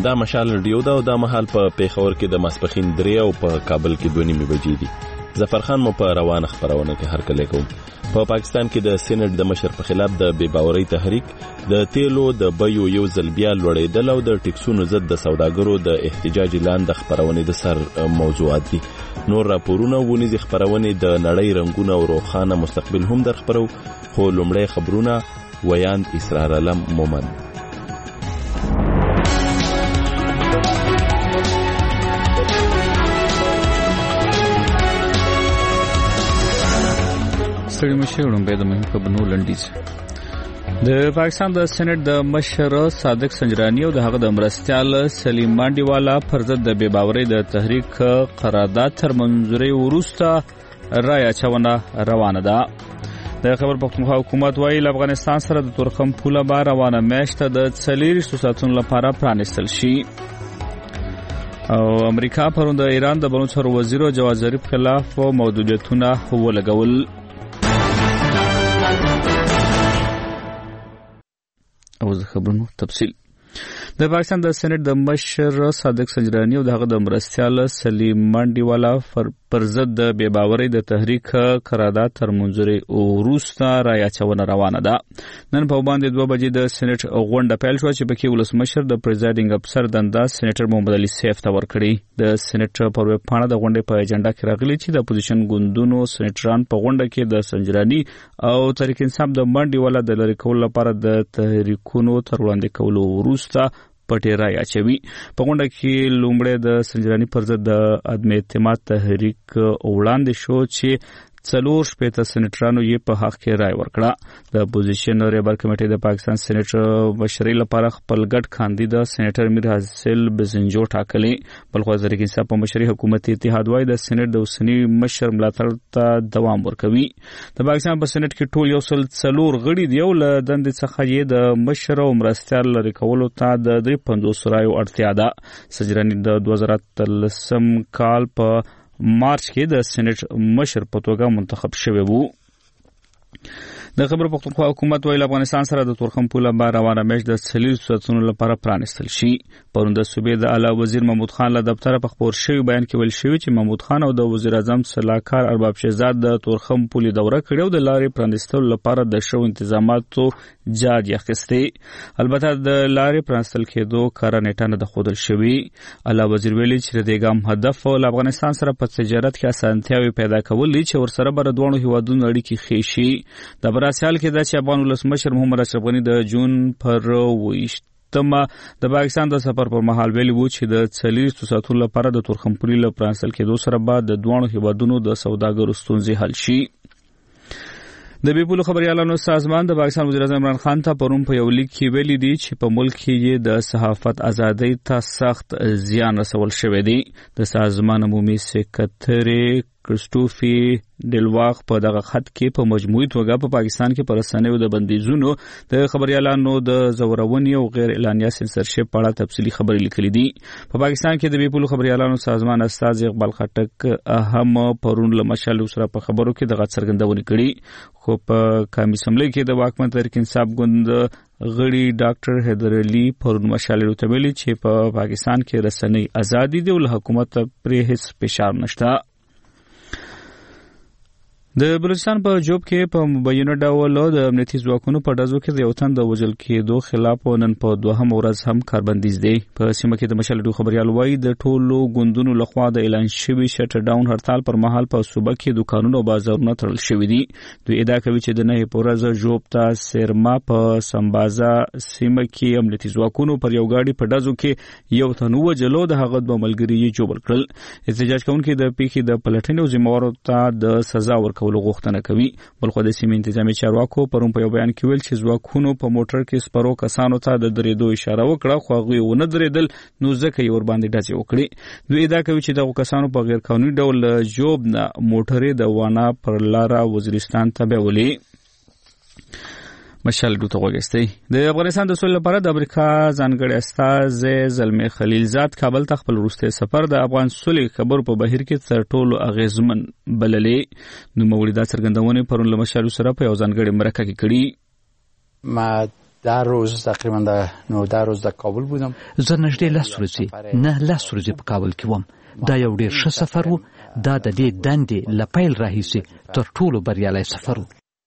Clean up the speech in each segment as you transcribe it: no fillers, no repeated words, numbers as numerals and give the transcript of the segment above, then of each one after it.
دا مشال رادیو دا او دا مهال په پیښور کې د ماسپخین 3 او په کابل کې 2:30 بجې دي. ظفرخان مو په روانه خبرونه کې هر کله کوم. په پاکستان کې د سېنات د مشر په خلاف د بې باورۍ تحریک، د تیلو د بیو یو ځل بیا لوړېدل او د ټیکسونو ضد د سوداګرو د احتجاج اعلان د خبرونه د سر موضوعات دي. نور راپورونه ونیز خبرونه د نړۍ رنگونه او روخانه مستقبل هم در خبرو، خو لومړی خبرونه ویاند اسرار علم مومن. ستړي مشه وړاندې د مهم خبرونو لنډیز. د پاکستان د سېنات د مشر صادق سنجرانی او د هغه د مرستیال سلیم مانډیوالا پر ضد د بې باورۍ د تحریک قرارداد تر منځوري وروسته رایه اچونه روانه ده. د خبر پښتونخوا حکومت وايي افغانستان سره د تورخم پوله بار روانه میاشت د 40 ساعتونو لپاره پرانیستل شي. او امریکا پرون د ایران د بهرنیو چارو وزیر جواد ظریف خلاف محدودیتونه ولګول. او د خبرونو تفصیل. د پاکستان د سېنات د مشر صادق سنجرانی او د هغه د مرستیال سلیم مانډیوالا پر ضد د بې باورۍ د تحریک قرارداد تر منځوري وروسته رایه اچونه روانه ده. نن په باندې 2 بجې د سېنات غونډه پیل شو چې پکې ولسمشر د پریزایډینګ افسر دنده سېنیټر محمد علي سیف ته ورکړي. د سېنات پر ویب پاڼه د غونډې په اجنډا کې راغلي چې د اپوزیشن ګوندونو سېنیټران په غونډه کې د سنجرانی او تحریک انصاف د مانډیوالا د لری کولو لپاره د تحریکونو تر وړاندې کولو وروسته پټې رایه اچوي. په غونډه کې لومړی د سنجرانی پر ضد د عدم اعتماد تحریک وړاندې شو چې 4 سېنیټرانو یې په حق کې رایه ورکړه. د اپوزیشن ریبر کمیټې د پاکستان سېنیټ مشرۍ لپاره خپل ګډ کاندید سېنیټر میر حاصل بزنجو ټاکلي. بلخو تحریک انصاف په مشرۍ حکومت اتحاد وايي د سېنیټ د اوسنی مشر ملاتړ ته دوام ورکوي. د پاکستان په سېنیټ کې ټول 104 غړي دی او له دندې څخه یې د مشر او مرستیال لري کولو ته د 350 رایو اړتیا ده. سنجرانی د 2013 کال په مارچ کې د سېنیټ مشر په توګه منتخب شوی وو. د خبر پښتونخوا حکومت ویل افغانستان سره د تورخم پوله بار روانه میاشت د 40 ساعتونو لپاره پرانیستل شي. پرون د صوبې د اعلی وزیر محمود خان له دفتر په خبر شوی بیان کې ویل شوی چې محمود خان او د وزیر اعظم صلاحکار ارباب شهزاد د تورخم پولې دوره کړې او د لارې پرانیستلو لپاره د شو انتظاماتو جاري اخیستي. البته د لارې پرانیستل کېدو کار نیټه نه د خودل شوی. اعلی وزیر ویلي چې د ګام هدف ول افغانستان سره په تجارت کې اسانتیاوي پیدا کول چې ورسره بر دوه هیوادونو اړیکې خېشي. د براسیال کې د افغان ولسمشر محمد اشرف غنی د جون پر 28 د پاکستان د سفر پر مهال ویلي وو چې د 40 ساعتونو لپاره د تورخم پولې له پرانیستل کېدو سره بعد د دوه هیوادونو د سوداګرو ستونزې حل شي. د بیپولو خبريالانو سازمان د پاکستان وزیر اعظم عمران خان ته پرون په یو لیک کې ویلي دي چې په ملک کې د صحافت ازادۍ ته سخت زیان رسول شوی دی. د سازمان عمومي سکرټری کرستوفي ډلواغ په دغه خط کې په مجموعي توګه په پاکستان کې پر رسنیو د بندیزونو د خبريالانو د زورونې او غیر اعلانیه سنسرشپ په اړه تفصیلي خبرې لیکلي دي. په پاکستان کې د بیپولو خبريالانو سازمان استاد اقبال خټک هم پرون له مشال سره په خبرو کې دغه څرګندونه کړې. خو په قومي اسمبلی کې د واکمن تحریک انصاف ګوند غړي ډاکټر حیدر علي پرون مشال ته ویلي چې په پاکستان کې رسنۍ ازادي دی او له حکومت پرې هیڅ فشار نشته. د بلوچستان په جوب کې په مبینه ډول د امنیتي ځواکونو په ډزو کې د یو تن د وژل کېدو خلاف نن په 2 ورځ هم کاربندیز دی. په سیمه کې د مشال خبريال وایي د ټولو ګوندونو لخوا د اعلان شوی شټ ډاون هړتال پر مهال په صوبه کې دکانونو او بازارونو تړل شوی دي. دوی ادعا کوي چې د نه پورز جوب ته سرما په سمبازا سیمه کې امنیتي ځواکونو پر یو گاډي په ډزو کې یو تن وژلو د هغه د ملګری جوړ کړل. احتجاج کوونکي د پیښې د پلټنې او ذمہوارو ته د سزا ورکولو غوښتنه کوي. بلخو د سیمې انتظامی چارواکو پرون په یو بیان کې ویل چې ځواکونو په موټر کې سپرو کسانو ته د درېدو اشاره وکړه خو هغوی ونه درېدل نو ځکه یې ورباندې ډزې وکړې. دوی ادعا کوي چې دغو کسانو په غیر قانوني ډول جوب نه موټرې د وانا پر لاره وزیرستان ته بیولې. مشال ډوته وګستي. د افغانستان د سولې لپاره د امریکا ځانګړي استازی زلمي خلیلزاد کابل ته خپل وروستی سفر د افغان سولې خبرو په بهیر کې تر ټولو اغیزمن بللې. نو مولدا څرګندونه پرون له مشال سره په یو ځانګړي مرکه کې کړي. ما 10 روز تقریبا 9 روز د کابل بودم. زه نږدې 10 ورځې په کابل کې وم. دا یو ډیر ښه سفر و. دا د دې دندې لپیل راهیسي تر ټولو بریالي سفر و.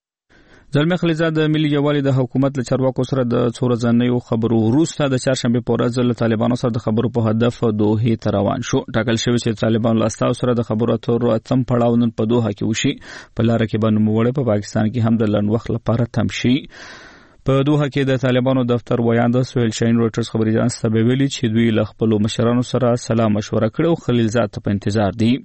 زلمه خلیزاد د ملي یووالي د حکومت له چارواکو سره د څو ورځې خبرو وروسته د چهارشنبه په ورځ له طالبانو سره د خبرو په هدف دوحه ته روان شو. ټاکل شوی چې طالبان له استاو سره د خبرو اترو اتم پړاو نن په دوحه کې وشي. په لار کې باندې موړ په پاکستان کې هم د لن وخت لپاره تم شي. په دوحه کې د طالبانو دفتر ویاند سویل شاین روټرز خبري اژانس ته ویلي چې دوی له خپل مشرانو سره سلام مشوره کړې او خلیلزاد ته په انتظار دي.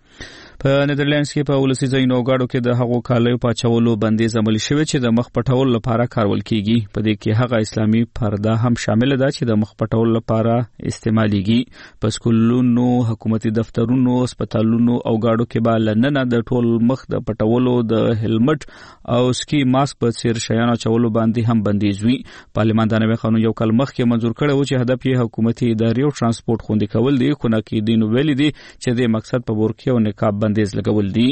په نیدرلندز کې په ولسی ځایونو غاړو کې د هغو کالیو پاچولو بندیز عملي شوی چې د مخ پټول لپاره کارول کیږي. په دې کې هغه اسلامي پرده هم شامل ده چې د مخ پټول لپاره استعماليږي. په سکولونو، حکومتي دفترونو، هسپتالونو او غاړو کې به لننه د ټول مخ د پټولو، د هلمټ او سکی ماسک په څیر شیانو چولو باندې هم بندیز وي. پارلمان د نوي قانون یو کال مخکې منزور کړی و چې هدف یې حکومتي ادارې او ترانسپورت خوندي کول دي. خو نقیدین ویلي دي چې د مقصد په بورکې او نقاب بندیز لګول دي.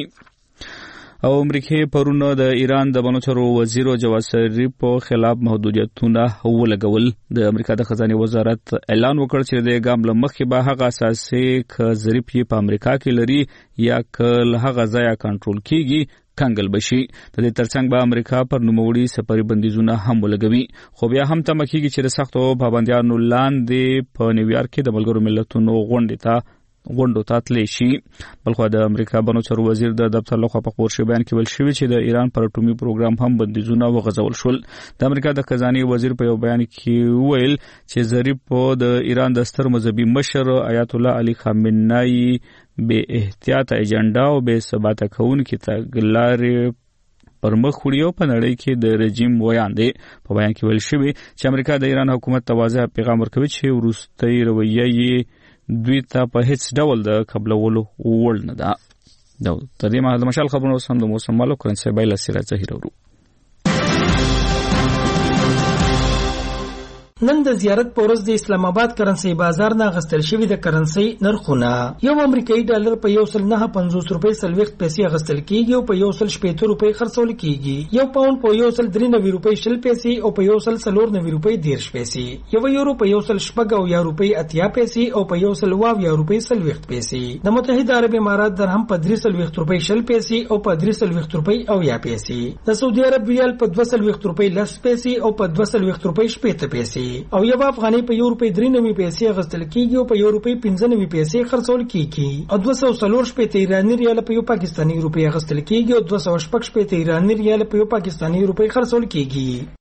او امریکای پرونه د ایران د بنوچرو وزیر جواد ظریف په خلاف محدودیتونه ولګول. د امریکا د خزانه وزارت اعلان وکړ چې د ګام لمخې به هغه اساسي ک ظریف په امریکا کې لري یا کله هغه ځای کنټرول کیږي کنګل بشي. د دې ترڅنګ به امریکا پر نوموړي سفري بندیزونه هم ولګوي. خو بیا هم تمه کیږي چې د سختو پابندیانو لاندې په نیویارک کې د ملګرو ملتونو غونډو ته تللی شي. بلخو د امریکا بنوچرو وزیر د دفتر لخوا په خبر شوی بیان کې ویل شوی چې د ایران پر اټومي پروګرام هم بندیزونه وغځول شول. د امریکا د خزانه وزیر په یو بیان کې ویل چې ظریف د ایران د ستر مذهبي مشر آیت الله علي خامنه‌ای به احتیاط ایجنډا او به ثبات کوونکې تګلارې پر مخ وړي او په نړۍ کې د رژیم ویاندې. په بیان کې ویل شوی چې امریکا د ایران حکومت ته واضح پیغام ورکوي چې وروستۍ رویه یې دوی ته په هیڅ ډول د قبلولو وړ نه ده. دا تر دې مهاله مشال خبرونه سم د موسم مالو کرنسي بایل سره ظاهر ورو. نن د زیارت په ورځ د اسلام آباد کرنسي بازار نه غستل شوی د کرنسي نرخونه یو امریکایي ډالر په 1.950 روپۍ سلويخت پیسې غستل کیږي او په 1.70 روپۍ خرڅول کیږي. یو پاوند په 1.93 روپۍ شل پیسې او په 1.94 روپۍ 10 پیسې. یو یورو په 1.8 روپۍ 80 پیسې او په 1.20 روپۍ سلويخت پیسې. د متحده عرب امارات درهم په 3 روپۍ شل پیسې او په 3 روپۍ 90 پیسې. د سعودي عرب ریال په 2 روپۍ 10 پیسې او په 2 روپۍ 80 پیسې. او یو افغاني په 1 روپۍ 93 پیسې غستل کیږي او په 1 روپۍ 95 پیسې خرڅول کیږي. او 240 ایرانی ریال په یو پاکستاني روپۍ غستل کیږي او 216 ایرانی ریال په یو پاکستاني روپۍ خرڅول کیږي.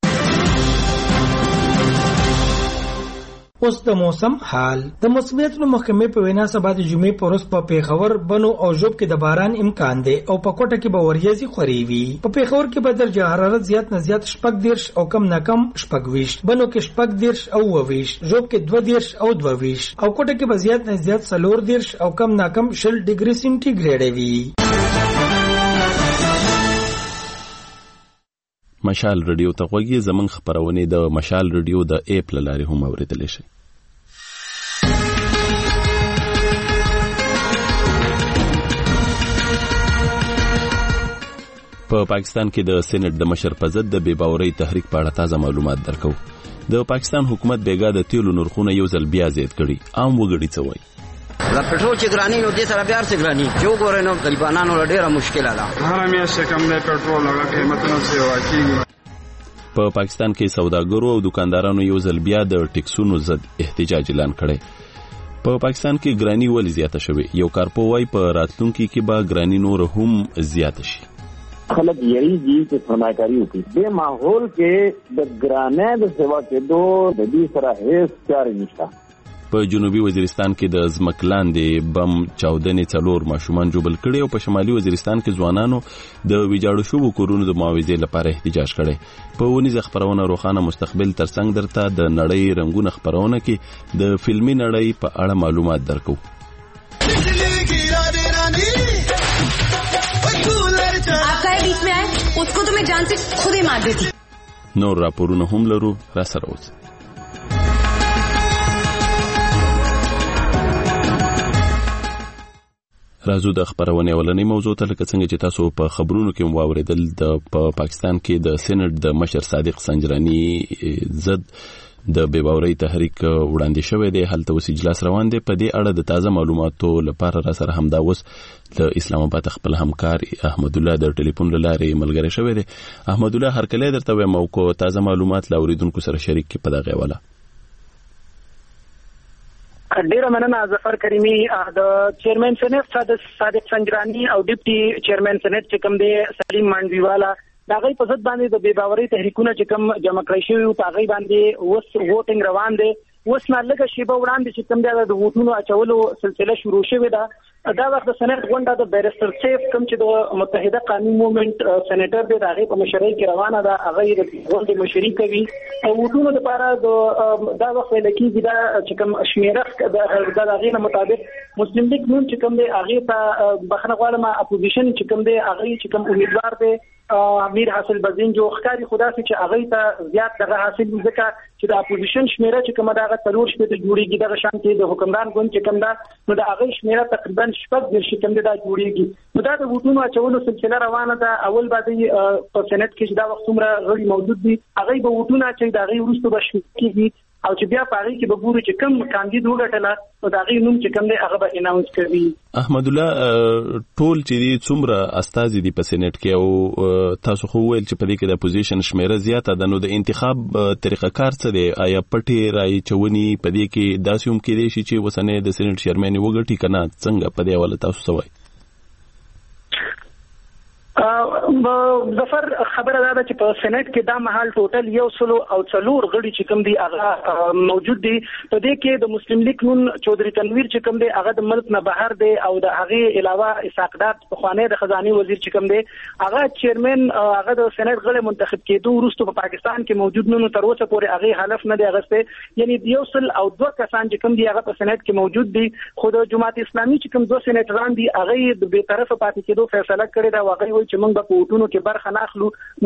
اوس د موسم حال. د موسمیت محکمې په وینا سبا د جمعې په ورځ په پیښور، بنو او ژوب کې د باران امکان دی او په کوټه کې به وریځي خوري وي. په پیښور کې به درجه حرارت زیات نه زیات 14 او کم نه کم 26، بنو کې 14 او 22، ژوب کې 22 او 22 او کوټه کې به زیات نه زیات 14 او کم نه کم 0 ډیګري سنټیګریډ وي. مشال رادیو ته غوږی زمنګ خبرونه د مشال رادیو د اپ لاري هم اوریدل شي. په پاکستان کې د سېنات د مشر په ضد د بې باورۍ تحریک په اړه تازه معلومات درکو. د پاکستان حکومت بیګا د تیلو نرخونه یو ځل بیا زیات کړي. عام وګړي څه وایي؟ لا پټرول چې ګرانی نو دې سره بیا څه ګرانی جو ګورې نو غریبانو ډیره مشکله ده. هر میاشت کم نه پټرول هغه قیمتونه څه واکېږي. په پاکستان کې سوداګرو او دکاندارانو یو ځل بیا د ټیکسونو ضد احتجاج اعلان کړي. په پاکستان کې ګرانی ولې زیاته شوې؟ یو کارپو وايي په راتلونکي کې به ګرانی نور هم زیاته شي. خلک یریږي چې سرمایه‌کاري وکړي. د ماحول کې د ګرانۍ د سیوا کېدو د دې سره هیڅ کار نشته. په جنوبي وزیرستان کې د ځمکلاندې بم چاودنې 4 ماشومان جوړل کړي او په شمالي وزیرستان کې ځوانانو د ویجاړو شوو کورونو د معاوضې لپاره احتجاج کړي. په ونیزه خبرونه روخانه مستقبل ترڅنګ درته د نړۍ رنگونه خبرونه کې د فلمي نړۍ په اړه معلومات درکو. बीच में आए उसको तो मैं जान से खुद ही मार देती. نور راپورونه هم لرو، را سره اوسئ. راځو د خبرونه ولنې موضوع ته لکه څنګه چې تاسو په خبرونو کې واوریدل د پاکستان کې د سېنات د مشر صادق سنجرانی ضد د بیباورۍ تحریک وړاندې شوی دی. هلته اوس اجلاس روان دی. په دې اړه د تازه معلوماتو لپاره را سره همدا اوس د اسلام آباد خپل همکار احمد الله د ټلیفون لارې ملګری شوی دی. احمد الله هر کله درته وایم او کو تازه معلومات لاوریدونکو سره شریک کی په دغه حواله. ډیره مننه ظفر کریمی. د چیرمن سېنات صادق سنجرانی او ډیپټي چیرمن سېنات چې کوم دی سلیم مانډویوالا دا غي په ضد باندې د بیباورۍ تحریکونه چې کوم جمع کړی شوی په غي باندې اوس ووټینګ روان دی. اوس نه لږه شیبه وړاندې چې کوم دی د ووټونو اچولو سلسله شروع شوې ده. دا وخت د سېنات غونډه د بیرستر سیف کوم چې د متحده قانون موومېنټ سېنیټر دی هغه په مشرۍ کې روانه ده. هغه د غونډې مشري کوي او ووټونو لپاره دا وخت لکه دا چې کوم شمیره د هغه مطابق مسلم لیگ نون چې کوم دی هغه ته بخنه غواړم اپوزیشن چې کوم دی هغه چې کوم امیدوار دی امیر حاصل بزین جو ښکاری خدا سي چې هغه ته زیات دغه حاصل ځکه چې د اپوزیشن شمیره چې کومه دغه تلور شپه ته جوړیږي دغه شان کې د حکمران ګوند چې کوم دا نو د هغه شمیره تقریبا شپږ د شکم دا جوړیږي. نو دا د ووټونو اچولو سلسله روانه ده. اول باندې په سېنات کې دا وخت عمره غړي موجود دي هغه به ووټونه چې دا غي ورسته بشکیږي او چې بیا پاره کې به ګورو چې کوم کاندید وګټله نو دا غي نوم چې کوم دی هغه به اناونس کوي. احمد الله ټول چې څومره استازي دي په سېنات کې او تاسو خو ویل چې په دې کې د اپوزیشن شمیره زیاته ده نو د انتخاب طریقه کار څه دی؟ آیا پټي رای چونی په دې کې داسې هم کې دي چې وسنه د سېنات چیرمن وګټي کنه څنګه په دې حواله تاسو څه وایي؟ ظفر خبره ده چې په سېنات کې دا مهال ټوټل 104 غړي چې کوم دي هغه موجود دي. په دې کې د مسلم لیگ نون چودري تنویر چې کوم دي هغه د ملک نه بهر دی او د هغه علاوه اسحاقدات په خوانه د خزانه وزیر چې کوم دي هغه چیرمن هغه د سېنات غړي منتخب کېدو وروسته په پاکستان کې موجود نو تر اوسه پورې هغه حلف نه دی اغسته. یعنی 102 کسان چې کوم دي هغه په سېنات کې موجود دي. خو د جماعت اسلامي چې کوم 2 سېناتران دي هغه د به طرفه پاتې کېدو فیصله کړې ده. واقعي چې موږ په وټونو کې برخه ناخلو نو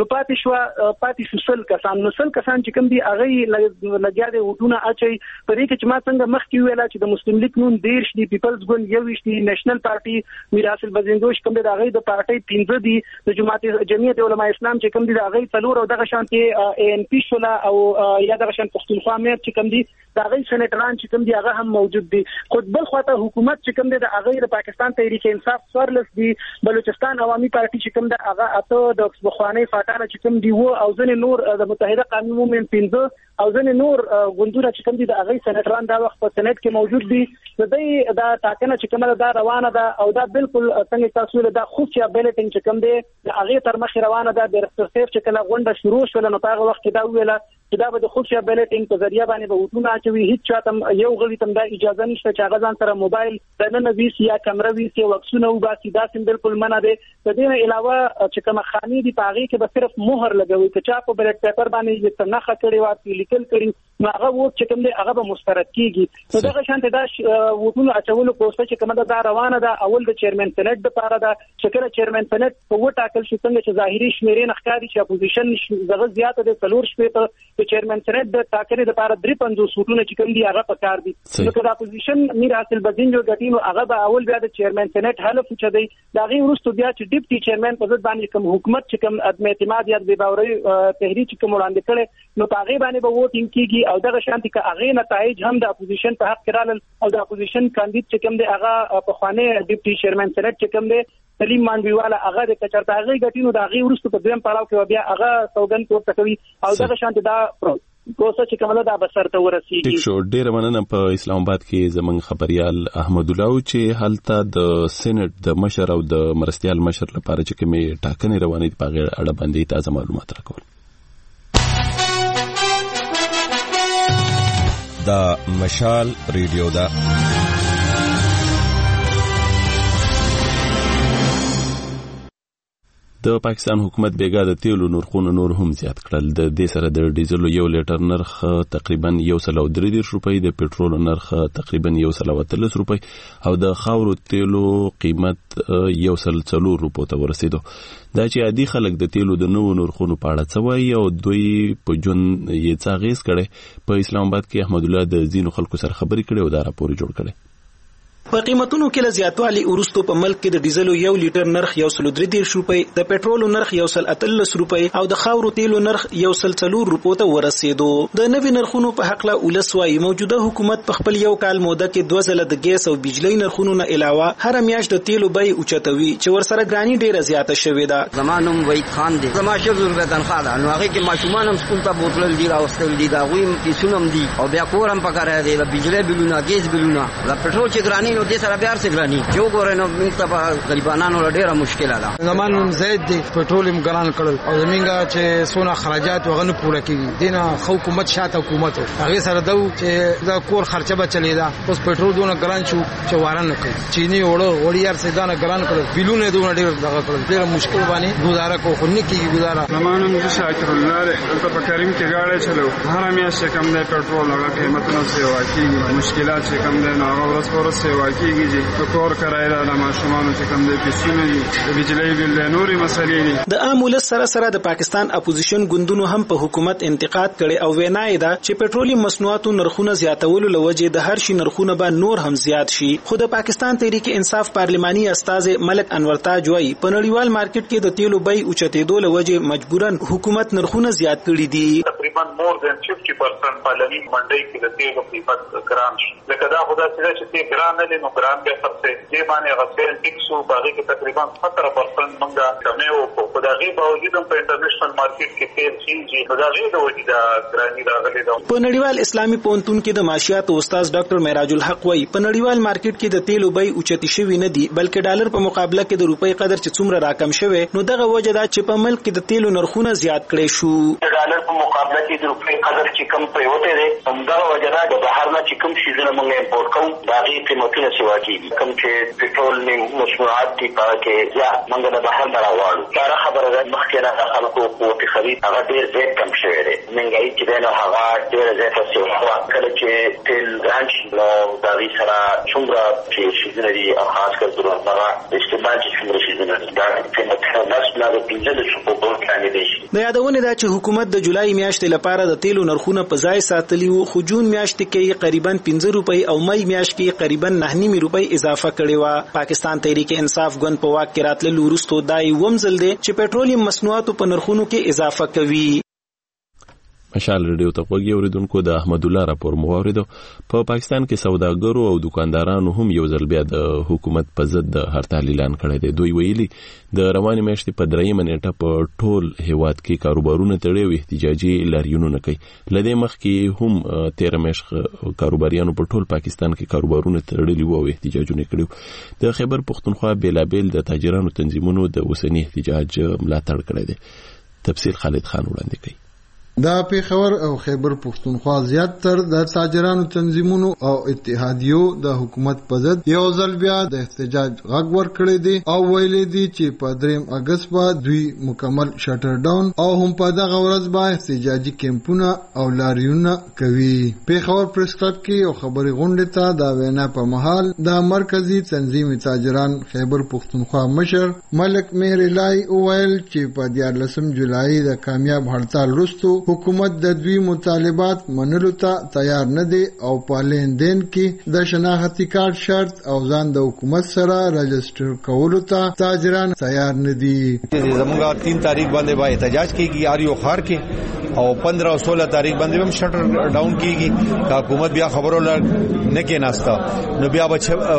پاتې شوسل کسان چې کوم دي هغه لګیا دي وټونه اچي په دې کې چې ما څنګه مخکې ویلا چې د مسلم لیگ نون 10 دي پیپلز ګوند 21 دي نېشنل پارټي میر حاصل بزندوش کوم دي هغه د پارټي 15 دي د جماعت جمعیت علماء اسلام چې کوم دي هغه څلور او دغه شانتي ان پی شولا او یا دغه شان پښتونخوا مې چې کوم دي هغه سېناتران چې کوم دي هغه هم موجود دي. خو بل خواته حکومت چې کوم دي د هغه د پاکستان تحریک انصاف سورلس دي بلوچستان عوامي پارټي چې کوم دي هغه اته د بخوانی فاټانه چې کوم دی وو او ځنې نور د متحده قانون موومېنټ 15 او ځنې نور غوندونه چې کوم دي د هغه سېناتران دا وخت په سېنات کې موجود دي. د دې دا ټاکنه چې کومه دا روانه ده او دا بالکل څنګه تاسو له دا خفیا بیلټینګ چې کوم دی د هغه تر مخ روانه ده. د رسټیف چې کله غونډه شروع شول نو په هغه وخت کې دا ویله چې دا به د خفیا بیلټینګ په ذریعہ باندې به وټونه اچوي. هیڅ چاته یو غړي تم دا اجازه نشته چې هغه ځان سره موبایل د نن ویسي یا کیمرا ویسي وکسونه او باسي دا سیم بالکل منع ده. د دې علاوه چې کومه خاني دي په هغه کې به صرف مهر لګوي چې چا په بیلټ پیپر باندې چې نخښه کړي واتي لیکل کړي نو هغه ووټ چې کوم دی هغه به مسترد کیږي. نو دغه شانته دا وټونه اچولو پروسه چې کومه دا روانه ده. اول د چیرمن سېنات لپاره دا چې کله چیرمن سېنات په وټاکل شي څنګه چې ظاهري شمیرې نخکاري چې اپوزیشن دغه زیاته د څلور شپې ته چیرمن سېنات د ټاکنې لپاره 53 وټونه چې کوم دي هغه پکار دي. نو که د اپوزیشن میر حاصل بزین جو غټینو هغه به اول بیا د چیرمن سېنات حلف چي دی دا غي ورستو بیا چې ډیپټي چیرمن په ځد باندې کوم حکومت چې کوم عدم اعتماد یا د باوري تحریک کوم وړاندې کړي نو هغه باندې به ووټینګ کیږي او دغه شانتي که هغه نتایج هم د اپوزیشن په حق کړل او د اپوزیشن کاندید چې کوم دی هغه په خوانه ډیپټي چیرمن سېنات چې کوم دی سلیم مانډویوالا هغه د کچرته هغه غټینو د هغه ورستو په دویم پړاو کې بیا هغه سوګن پورته کوي او دغه شانتي دا کوڅه چې کومه دا بسر ته ورسیږي. ټیک شو. ډیر مننه. په اسلام آباد کې زمنګ خبريال احمد الله چې حالته د سېنات د مشر او د مرستيال مشر لپاره چې کومه ټاکنې روانې دي په اړه باندې تازه معلومات راکول. دا مشال ریډیو دا د پاکستان حکومت بیګا د تیلو نرخونه نور هم زیات کړل. د دې سره د ډیزل یو لیټر نرخ تقریبا 133 روپۍ، د پټرول نرخ تقریبا 130 روپۍ او د خاورو تیلو قیمت 104 روپو ته ورسېدو. دا چې عادي خلک د تیلو د نوو نرخونو په اړه څه وایي او دوی په جون یې څه اغېز کړي، په اسلام آباد کې احمد الله د زینو خلکو سره خبرې کړې او دا راپور جوړ کړي. په قیمتونو کې له زیاتوالي وروسته په ملک کې د ډیزلو 1 لیټر نرخ 1.3 روپۍ، د پېټرولو نرخ 1.13 روپۍ او د خاورو تیلو نرخ 1.4 روپو ته ورسېدو. د نوي نرخونو په حق له ولسوي موجوده حکومت په خپل یو کال موده کې 2 ځله د ګیس او بجلی نرخونو نه علاوه هر میاشت د تیلو بیې اوچتوي چې ورسره ګرانی ډیره زیاته شوې ده. زمانوم وحید خان دی، زما 100 روپۍ تنخواه ده، نو هغه کې ماشومان هم سکول ته بوتلل دي راوستل دي، دا غوي پیسونه هم دي او بیا کور هم پکاره دی، د بجلی بلونه، ګیس بلونه، د پټرول چې ګرانی نو دې سره بیا څه ګرانی چې وګورئ نو موږ ته غریبانو ډیره مشکله ده. زمانوم زید دی، پټرول هم ګران کړل او زمونږ چې سونه خراجات وغنه پوره کیږي، دینه حکومت شاته حکومت هغه سره دو چې دا کور خرچه بچلې ده. اوس پټرول دونه ګران شو چې وارن کوي، چینی وړي یار سیدانه ګران کړل، بلونه دونه ډیر دغه کړل، ډیر مشکل باندې گزاره کو خو نه کیږي گزاره. زمانوم شاکر الله ته په کریم کې گاډي چلو، هر میاشت کم دی پټرول هغه قیمتونه سیوا کیږي، مشکلات چې کم دی نو هغه ورځ پر سیوا کیږي چې کور کرای را ماشومان چې کم دی پیسونه دي، د بجلی بل نوري مسلې دي. د عام ولس سره د پاکستان اپوزیشن ګوندونو هم په حکومت انتقاد کړي او وینای دا چې پټرولي مصنوعاتو نرخونه زیاتولو لوجه د هر شي نرخونه به نور هم زیات شي. خو د پاکستان تحریک انصاف پارلماني استاد ملک انور تاج وايي په نړیوال مارکیټ کې د تیلو بیې اوچتېدو لوجه مجبورن حکومت نرخونه زیات کړي دي. تقریبا more than 50% پالنی منډي کې د تیلو قیمت ګران شي، لکه دا خدا چې تیل ګران نه نو ګران به خرڅه دې باندې غسیل ټیکسو باغې کې تقریبا 17% منګه کمه او په دغه باوجود په انټرنیشنل مارکیټ کې تیل چینجی په دغه د وجوده ګرانی راغلي ده. په نړیوال اسلامي پونتون کې د معاشيات استاد ډاکټر معراج الحق وايي په نړیوال مارکیټ کې د تیلو بیې اوچتې شوې نه دي، بلکې ډالر په مقابله کې د روپۍ قدر چې څومره راکم شوی نو دغه وجه دا چې په ملک کې د تیلو نرخونه زیات کړي شو. ډالر په مقابله کې د روپۍ قدر چې کم پریوته دي، همدغه وجه دا د بهر نه چې کوم شیزونه موږ امپورټ کوو دا غي قیمتونه سیوا کیږي، کوم چې پټرول نه مصنوعات دي پاکه یا موږ د بهر نه راوړو. دا خبره ده مخکې نه خلکو قوت خرید هغه ډیر زیات کم شوی دی، منګای چې نه هغه ډیر زیات شوی، کله چې تیل ګران شي نو دا وی سره څومره چې شیزونه دي او خاص کر هغه استعمال چې څومره شیزونه دي دا قیمتونه نسبت د 15 شپو په باندې دي. د یادونه ده چې حکومت د جولای میاشتې لپاره د تیلو نرخونه په ځای ساتلی وو، خو جون میاشت کې قریبا 15 روپۍ او مئی میاشت کې قریبا 9 روپۍ اضافه کړې و. پاکستان تحریک انصاف ګوند په واک کې راتلل وروسته دای ومزل دي چې پېټرولیم مصنوعاتو په نرخونو کې اضافه کوي. مشال ریډیو ته وګورئ اوریدونکو د احمد الله راپور مو اوریدو. په پاکستان کې سوداګرو او دکاندارانو هم یو ځل بیا د حکومت په ضد د هړتال اعلان کړی دی. دوی ویلي د رواني میاشتې په 3 نیټه په ټول هیواد کې کاروبارونه تړي او احتجاجي لاریونونه کوي. لدې مخکې هم 13 میاشت کاروباریانو په ټول پاکستان کې کاروبارونه تړلي وو او احتجاجونه کړي. د خیبر پختونخوا بیلابل د تاجرانو تنظیمونو د اوسنی احتجاج ملاتړ کړی دی. تفصیل خالد خان وړاندې کوي. دا پیښور او خیبر پختونخوا زیات تر د تاجرانو تنظیمونو او اتحادیو د حکومت په ضد یو ځل بیا د احتجاج غږ ورکړی دی او ویلي دي چې په 3 اگست به دوی مکمل شټر ډاون او هم په دغه ورځ به احتجاجي کیمپونه او لاریونه کوي. پیښور پریس کلب کې یو خبري غونډه ته د وینا په محل د مرکزی تنظیم تاجران خیبر پختونخوا مشر ملک مهر الهی وویل چې په 14 جولای د کامیاب هړتال وروسته حکومت د دوی مطالبات منلو ته تیار نه دی او په لیندین کې د شناختی کارت شرط او ځان د حکومت سره رجسټر کولو ته تاجران تیار نه دي. زموږه 3 تاریخ باندې به احتجاج کیږي اریو خار کې او 15 او 16 تاریخ باندې هم شټر ډاون کیږي. حکومت بیا خبرو نه کې ناستا نو بیا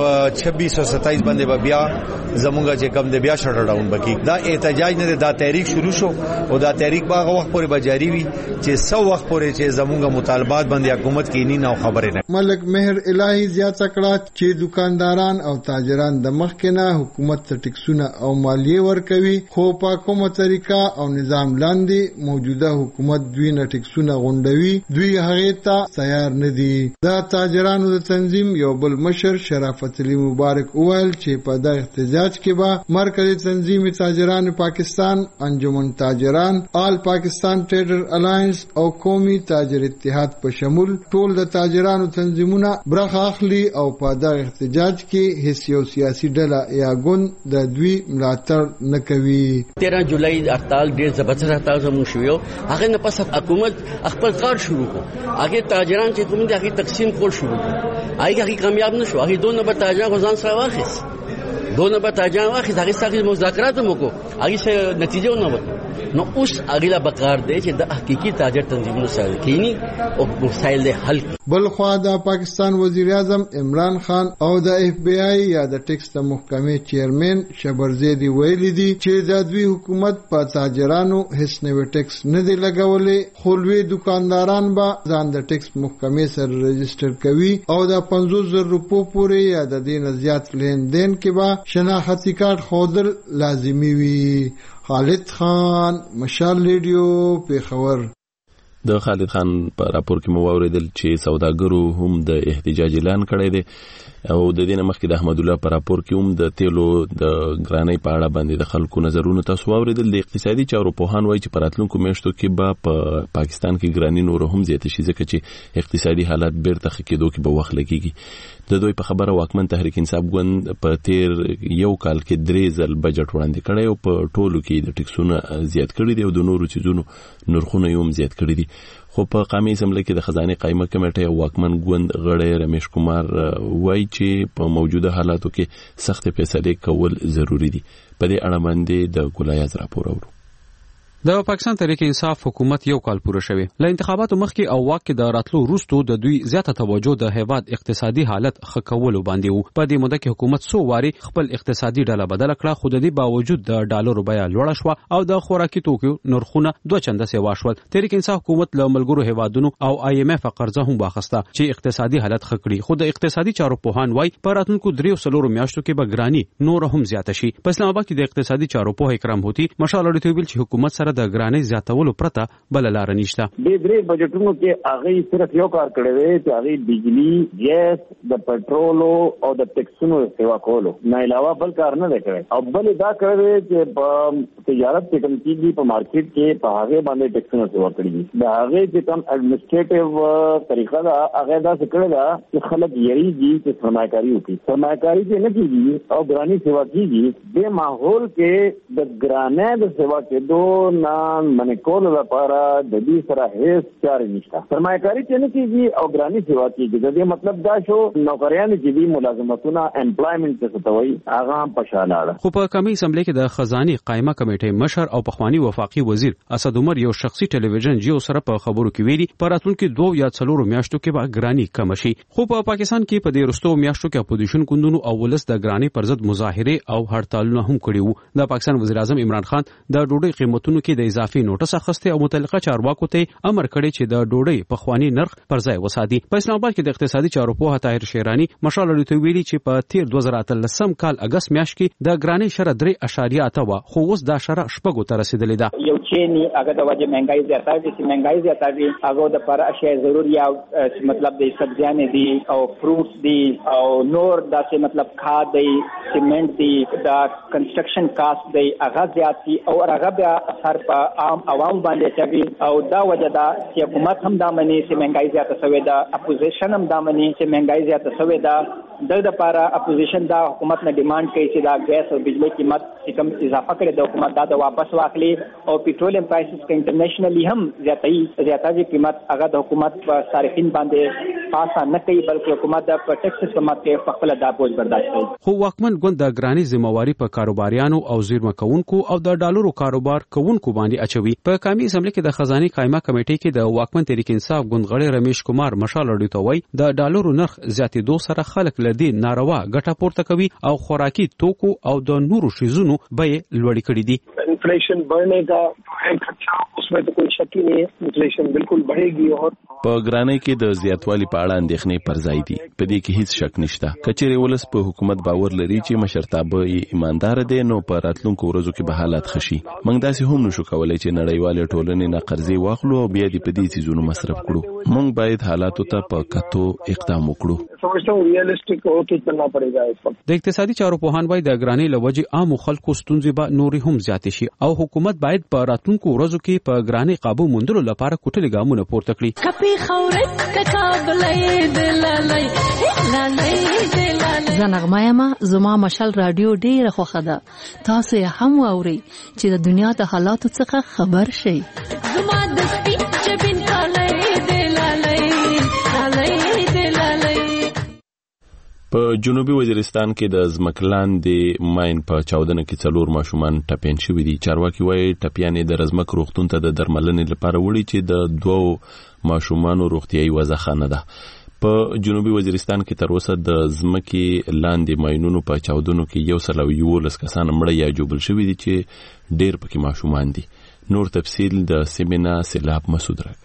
26 او 27 باندې بیا زموږه چې کم دی بیا شټر ډاون بکی. دا احتجاج نه دا تحریک شروع شو او دا تحریک باغه وخت پورې به جاری وي چې سو وخت پورې چې زموږه مطالبات باندې حکومت کې نه خبره نه. ملک مهر الهی زیاته کړه چې دکانداران او تاجران د مخکنه حکومت ته ټیکسونه او مالیه ورکوي خو په کومه طریقه او نظام لاندې موجوده حکومت دوی نه ټیکسونه غونډوي دوی هغه ته تیار نه دي. د تاجرانو د تنظیم یو بل مشر شرافت علي مبارک وویل چې په دغه احتجاج کې به مرکزی تنظیم تاجران پاکستان، انجمن تاجران، آل پاکستان ټریډر الاینس او قومي تاجر اتحاد په شمول ټول د تاجرانو تنظیمونه برخه اخلي او په دغه احتجاج کې هیڅ یو سیاسي ډله یا ګوند د دوی ملاتړ نه کوي. 13 جولای هړتال ډېر زبردست هړتال زموږ شوی هغه نه پس حکومت خپل کار شروع کړ. هغه تاجران چې کوم دي هغه تقسیم کول شروع کړ. هغه کامیاب نشو. هغه دوه نمبر تاجران ځان سره واخیس. دوه نمبر تاجران واخیس. هغه سره مذاکرات وکړو. هغه څه نتیجه ونه وته. نو اوس هغه لا بکار دی چې د حقيقي تاجر تنظیمونو سره کینی او مسایل حل. بل خوا د پاکستان وزیر اعظم عمران خان او د اف بی آی یا د ټیکس محکمې چیرمن شبرزیدی ویلي دي چې د دوی حکومت په تاجرانو هیڅ نوی ټیکس نه دی لګولې، خو لوی دکانداران به ځان د ټیکس محکمې سره رجسټر کوي او د 50,000 روپو پورې یا د دې نه زیات لین دین کې به شناختی کارت ښودل لازمي وي. خالد خان، مشال ریډیو، پیښور. د خالد خان په راپور کې مو واوریدل چې سوداګرو هم د احتجاج اعلان کړی دی او د دې نه مخکې د احمد الله په راپور کې هم د تیلو د ګرانۍ په اړه باندې د خلکو نظرونه تاسو واوریدل. د اقتصادي چارو پوهان وایي چې په راتلونکو میاشتو کې به په پاکستان کې ګرانۍ نور هم زیاته شي ځکه چې اقتصادي حالت بیرته ښه کېدو کې به وخت لګیږي. د دوی په خبره واکمن تحریک انصاف ګوند په تیر یو کال کې 3 ځل بجټ وړاندې کړی او په ټولو کې د ټیکسونو زیات کړی دی او د نورو چیزونو نرخونه هم زیات کړی دي. خو په قومي اسمبلی کې د خزانه قائمه کمیټه او واکمن ګوند غړی رمیش کمار وایي چې په موجوده حالاتو کې سخت فیصله کول ضروری دي. په دې اړه باندې د ګلایز راپور اورو. د پاکستان تحریک انصاف حکومت یو کال پوره شوی. له انتخاباتو مخکې او واک کې د راتلو وروسته د دوی زیاته توجه د هیواد اقتصادي حالت ښه کولو باندې وو. په دې موده کې حکومت څو واري خپل اقتصادي ډله بدل کړه، خو د دې باوجود د ډالرو بیه لوړه شوه او د خوراکي توکو نرخونه 2 چنده سیوا شول. تحریک انصاف حکومت له ملګرو هیوادونو او آی ایم اف قرضه هم واخیسته چې اقتصادي حالت ښه کړي، خو د اقتصادي چارو پوهان وایي په راتلونکو 3 میاشتو کې به ګرانی نور هم زیاته شي. په اسلام آباد کې د اقتصادي چارو پوه اکرام هوتی مشال اړیته ویل چې حکومت سره د ګرانی زیاتولو پرته بل لار نشته. د درې بجټونو کې هغه صرف یو کار کړی دی چې هغه بجلی، ګیس، د پټرول او د ټیکسونو سیوا کولو نه علاوه بل کار نه کړی. او بل دا کړی چې په تجارت کې کوم کیږي په مارکیټ کې په هغه باندې ټیکسونو سیوا کړی. دا هغه چې کوم ایڈمنسټریټیو طریقه دا هغه دا څه کړی دا چې خلک یریږي چې سرمایه‌کاري وکړي. سرمایه‌کاري چې نه کیږي او ګرانی سیوا کیږي، د ماحول کې د ګرانې د سیوا کېدو نه منې کولو لپاره د دې سره هیڅ چارې نشته. سرمایه‌کاري چې نه کیږي او ګرانی سیوا کیږي، د دې مطلب دا شو نوکریان چې دي ملازمتونه امپلایمنٹ څه ته وایي هغه هم پښالاړه. خو په قومي اسمبلی کې د خزانه قائمه کمیټې مشر او پخوانی وفاقي وزیر اسد عمر یو شخصي ټلویزیون جیو سره په خبرو کې ویلي په راتلونکو 2 یا 4 میاشتو کې به ګرانی کم شي. خو په پاکستان کې په دې وروستو میاشتو کې اپوزیشن ګوندونو او ولس د ګرانی پر ضد مظاهره او هړتالونه هم کړي وو. د پاکستان وزیر اعظم عمران خان د ډوډۍ قیمتونو کې د اضافي نوټس اخیسته او متعلقه چارواکو ته امر کړی چې د ډوډۍ په خواني نرخ پر ځای وساتي. په اسلام آباد کې د اقتصادي چارو پوه طاهر شیرانی مشال اړیته ویلي چې په تیر 2013 کال اگست میاشت کې د ګرانی شره 3.8 و، خو اوس دا شره 6 ته رسیدلې ده. یو چینی هغه د وجه مهنګای زیاته دي، چې مهنګای زیاته دي هغه د پر اشیاء ضروري مطلب د سبزیان دي او فروټس دي او نور داسې مطلب کھاد دي، سیمنٹ دي، دا کنسټرکشن کاست دي هغه زیات دي او هغه بیا اثر په عام عوام باندې کوي. او دا وجه دا چې حکومت هم دا مني چې مهنګای زیاته شوې ده، اپوزیشن هم دا مني چې مهنګای زیاته شوې ده. د لپاره اپوزیشن دا حکومت نه ډیماند کوي چې دا ګیس او بجلی قیمت چې کوم اضافه کړي د حکومت دا واپس واخلي او پیټرولیم پرایسز کې انټرنیشنلی هم زیاتې قیمت هغه د حکومت په صارفین باندې پاسه نه کوي، بلکې حکومت د ټیکس قیمت کې په خپل دا بوج برداشت کوي. خو واکمن ګوند د ګرانی ذمہواری په کاروباریانو او زیرمه کوونکو او د ډالرو کاروبار کوونکو باندې اچوي. په قومي اسمبلی کې د خزانه قائمه کمیټې کې د واکمن تحریک انصاف ګوند غړی رمیش کمار مشال اړیته وایي د ډالرو نرخ زیاتېدو سره خلک لدی ناروا ګټه پورته کوي او خوراکي توکو او د نورو شیزونو بیې لوړې کړې دي. انفلیشن بڑھنے کا ہے خدشہ، اس میں تو کوئی شک ہی نہیں ہے، انفلیشن بالکل بڑھے گی. اور په ګرانۍ کې د زیاتوالي په اړه اندېښنې پر ځای دي. په دې کې هیڅ شک نشته. کچېرې ولس په حکومت باور لري چې مشرتابه یې ایماندار دي، نو په راتلونکو ورځو کې به حالات ښه شي. موږ داسې هم نشو کولای چې نړیوال ټولنې نه قرضې واخلو او بیا دې په دې څیزونو مصرف کړو. موږ باید حالاتو ته په کتو اقدام وکړو. د اقتصادي چارو پوهان وایي د ګرانۍ له وجې عام خلکو ستونزې به نورې هم زیاتې شي او حکومت باید په راتلونکو ورځو کې په په ګراني قابو موندلو لپاره کوټلي ګامونه پورته کړي. کپی خورت کابلې دلالای زنغما یما زما مشال رادیو ډیره خوښه ده. تاسو هم واوري چې د دنیا د حالاتو څخه خبر شئ. زما د سپین جبین کالای دلالای په جنوبي وزیرستان کې د ځمکلاندې ماین په چاودنه کې 4 ماشومان ټپيان شوي دي. چارواکي وايي ټپيان د رزمک روغتون ته د درملنې لپاره وړي چې د 2 ماشومانو روغتيایي وضع ښه نه ده. په جنوبي وزیرستان کې تر اوسه د ځمکې لاندې ماینونو په چاودنو کې 111 کسان مړه یا جوړ شوي دي چې ډېر پکې ماشومان دي. نور تفصیل د سیمنا سیلاب مسعود راکړي.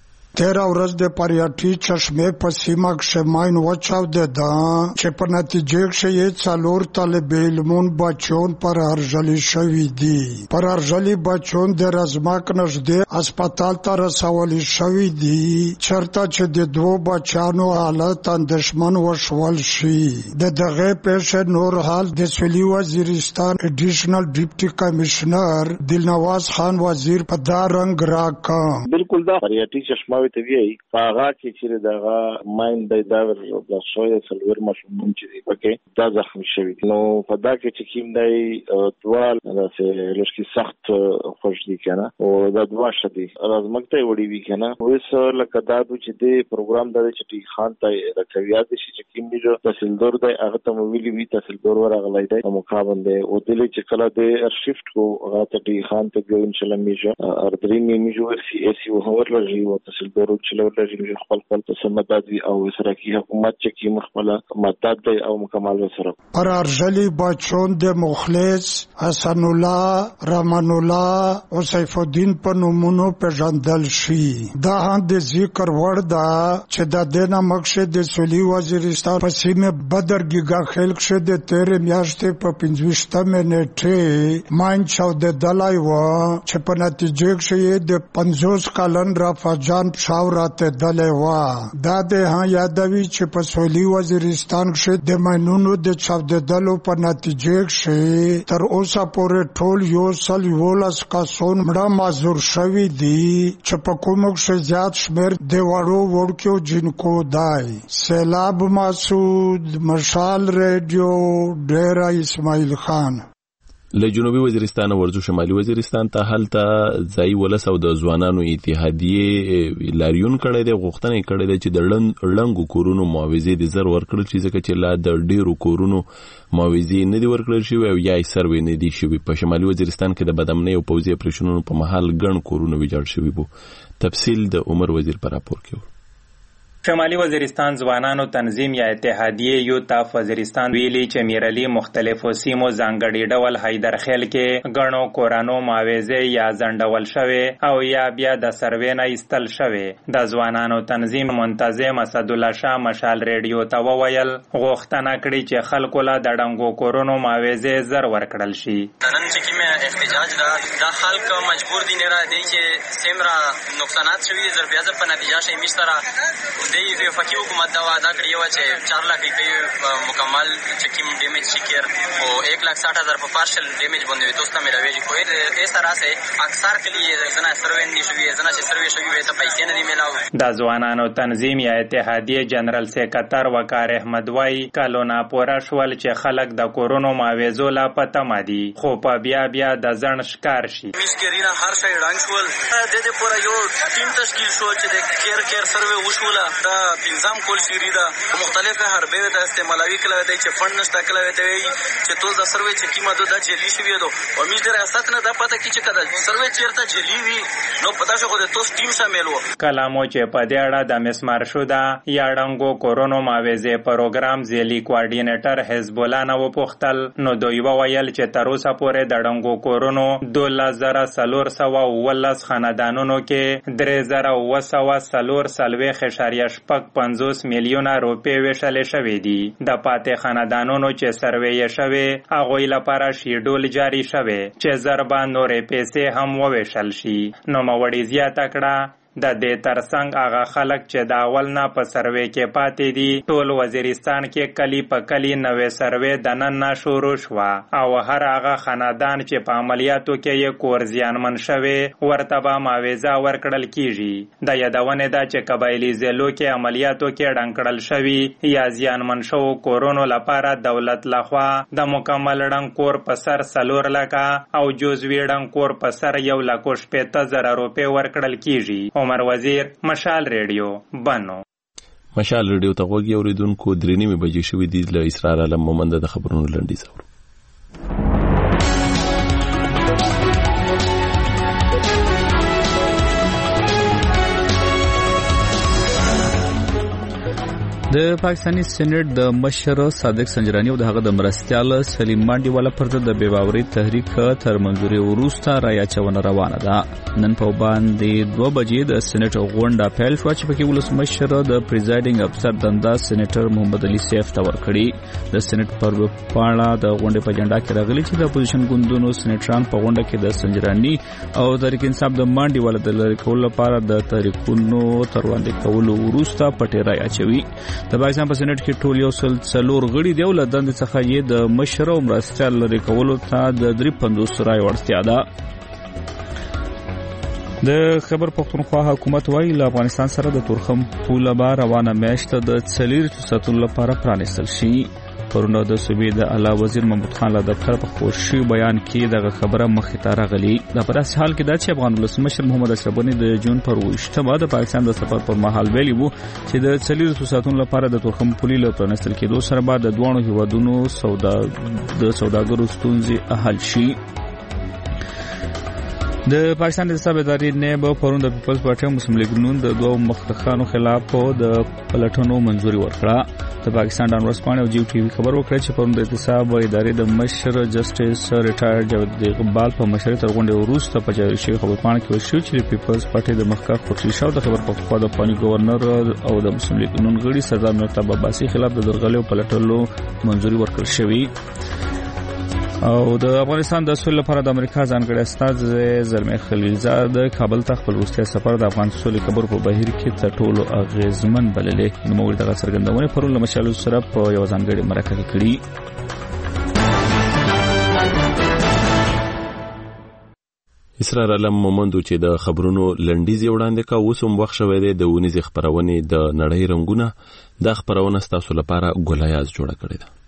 13 ورځ د پریاټي چشمه په سیمه کې ماین وچاوده ده چې په نتیجه کې یې 4 طالب علمون بچون پر ارجلی شوی دي. پر ارجلی بچون د رزماک نږدې هسپتال ته رسول شوی دي چرته چې د 2 بچانو حالت اندېښمن وشول شي. دغه پیښه نور حال د سویلي وزیرستان اډیشنل ډیپټي کمشنر دلنواز خان وزیر په دا رنگ راکا. بالکل دا پریاټي چشمه ته وی هغه چې دغه ماین د داور د شوی سلور ماشومان چې پکې دا زخمی شوی. نو په دا کې چې کیم دی دوال داسې لږی سخت خوش دي کنه او دا دوا شدي رازمکته وړي وی کنه وېس لکه دا چې د پروګرام د چټي خان ته راکوي چې کیم دی تحصیلدار دی هغه ته ویلي وی تحصیلدار ورغلی دی مقابل دی او دلی چې کله د ارشیفت کو هغه ته خان ته ګو ان شاء الله میجه اردري میجه سی اس یو هور لږی او تحصیلدار چې لږی خپل سمداد او سرکی حکومت چې کی مخبله مدد دی او مکمل سره پر ارجلی بچون د مخلص حسن الله رحمان الله او سیف الدین په نومونو پیژندل شي. دا هم د ذکر وړ ده چې د دینه مقصد د سویلي وزیرستان په سیمه بدرګیګه خلک شه د 13 میاشتې په 25 منټه ماین چاوده دلای و چې په نتیجه کې د 50 کلن رافجان شاورته دلای و. دا د ها یادوي چې په سویلي وزیرستان کې د ماینونو د چاوده دلو په نتیجه کې تر اوسه پورې ټول 111 کسان مړه معذور شوي دي چې په کومو کې زیات شمیر د وړو وړکیو جنکو دای. سیلاب مسعود مشال ریډیو ډیرا اسماعیل خان. له جنوبي وزیرستان ورځو شمالي وزیرستان ته هلته ځای ولس او د ځوانانو اتحادیه لاریون کړی دی. غوښتنه کړې ده چې د لنګو کورونو معاوضې د زر ورکړل شي ځکه چې لا د ډیرو کورونو معاوضې نه دي ورکړل شوی او یا یې سروې نه دي شوی. په شمالي وزیرستان کې د بدامنۍ او پوځي اپریشنونو په مهال ګڼ کورونه ویجاړ شوي وو. تفصیل د عمر وزیر پر راپور کې. شمالي وزیرستان ځوانانو تنظیم یا اتحادیه یو تاف وزیرستان ویلي چې میرالي مختلفو سیمو ځانګړي ډول حیدرخیل کې غنو کورانو معاوضې یا ځنډول شوی او یا بیا د سروې نه ایستل شوی. د ځوانانو تنظیم منتظم اسدالله شاه مشال ریډیو ته وویل غوښتنه کړې چې خلکو له د ډنګو کورونو معاوضې زر ورکړل شي. نن چې کومه احتجاج دا خلک مجبور دي نه را دي چې سیمرا نقصانات شوي زر بیا په نتیجه شي مشترا د وفاقي حکومت دا وعده کړی و چې 4 لک روپۍ مکمل چې کوم ډیمیج شي کېر او 1,60,000 په پارشل ډیمیج باندې وي دوسته ملاوي خو دې سره سه اکثر کلی زنه سروې نه شوي زنه چې سروې شوي وي ته پیسې نه دی ملاو. د ځوانانو تنظیم یا اتحادیه جنرال سیکریټر وقار احمد وای کلونه پوره شول چې خلک د کورونو معاوضو لا پته مدي خو په بیا د ځن ښکار شي. مسکرینا هر شي رنګ شول د دې پوره یو ټیم تشکیل شو چې د کیر سروې وشوله دا پنځم کول شری دا مختلفه حربې د استعمالوي کله دی چې فند نشته کله دی چې ټول د سروې چې کیمه د جلی شوی دو او میز د ریاست نه د پته کی چې کده سروې چیرته جلی وی نو پتا شو د توس ټیم شامل وو. کلامو چې په دې اړه د مسمار شودا یا ډنګو کورونو معاوضې پروګرام ځلی کوارډینیټر حزب الله نو پختل نو دوی وویل چې تر اوسه پورې د ډنګو کورونو 2400 خاندانونو کې 3950 میلیونه روپۍ ویشلې شوې دي. د پاتې خاندانونو چې سروې شوې هغوی لپاره شیډول جاری شوی چې ضربه نورې پیسې هم وویشل شي. نو موړی زیاته کړه د دې ترڅنګ هغه خلک چې د اول نه په سروې کې پاتې دي ټول وزیرستان کې کلی په کلی نوې سروې د نن نه شروع شوه او هر هغه خاندان چې په عملیاتو کې یې کور زیانمن شوی ورته به معاوضه ورکړل کیږي د یادونه ده چې قبایلي ضلعو کې عملیاتو کې ډنګ کړل شوی یا زیانمن شو کورونو لپاره دولت لخوا د مکمل ډنګ کور په سر 4 لکه او جزوي ډنګ کور په سر 1,50,000 روپۍ ورکړل کیږي. عمر وزیر، مشال ریډیو، بنو. مشال ریډیو ته غوږی اوریدونکو 3:30 بجې شوې دي. له اسرار عالم مومند د خبرونو لنډیز اورو. د پاکستاني سېنات د مشر صادق سنجرانی او دغه د مرستيال سلیم مانډي والا پر د بیباوري تحریک تر منځوري وروسته رایا چونه روانه ده. نن په باندې 2 بجې د سېنات غونډه پیل شو چې پکې ولسمشر د پریزایډینګ افسر دنده سېنیټر محمد علي سیف ته ورکړي. د سېنات پر پاڼه د غونډې په جنډا کې راغلي چې د اپوزیشن ګوندونو سېنیټران په غونډه کې د سنجرانی او تحریک انصاف د مانډي والا د لری کول لپاره د تحریکونو تر وړاندې کولو وروسته پټه رایا چوي. د پاکستان په سېنات کې ټول 104 غړي دی او له دندې څخه یې د مشر او مرستيال لري کولو ته د 53 رای ورستیا ده. د خبر پښتونخوا حکومت وايي له افغانستان سره د تورخم پوله به روانه میاشت د 4 ساتلو لپاره پرانیستل شي. پرونه د صوبې د اعلی وزیر محمود خان له دفتر په خوشي بیان کې دغه خبره مخې ته راغلي. د پرس حال کې د افغان ولسمشر محمد اشرف غنی د جون پر 28 د پاکستان د سفر پر مهال ویلي وو چې د 4 ساتلو لپاره د تورخم پولې له پرانیستل کېدو سره بعد د دوه هیوادونو سوداګرو ستونزې حل شي. د پاکستان د حساب ادارې نیب پرون د پیپلز پارټي مسلم لیگ نون د دوه مخالفانو خلاف د پلټنو منځوري ورکړه. د پاکستان ډان ورسپانه او جیو ټي وی خبر ورکړه چې پرون د احتساب ادارې د مشر جسټیس ریټایر جاوید اقبال په مشرۍ تر غونډې وروسته په جاری شوی خبرپاڼه کې وشو چې پیپلز پارټي د مخکښ خورشید شاه د خبر پښتونخوا د پانی گورنر او د مسلم لیگ نون غړي سردار مرتضی عباسي خلاف د درغلي او پلټلو منځوري ورکړل شوی. او د افغانستان د سولې لپاره د امریکا ځانګړی استازی زلمي خلیلزاد د کابل ته خپل وروستی سفر د افغان سولې خبرو په بهیر کې تر ټولو اغیزمن بللې. نوموړي دغه څرګندونه پرون له مشالو سره په یو ځانګړي مرکه کې کړې. اسرار علم مومند چې د خبرونو لنډیز وړاندې کا وسوم وخت شوی دی د ونیز خبرونه د نړۍ رنگونه د خبرونه ستاسو لپاره ګولایاز جوړه کړې ده.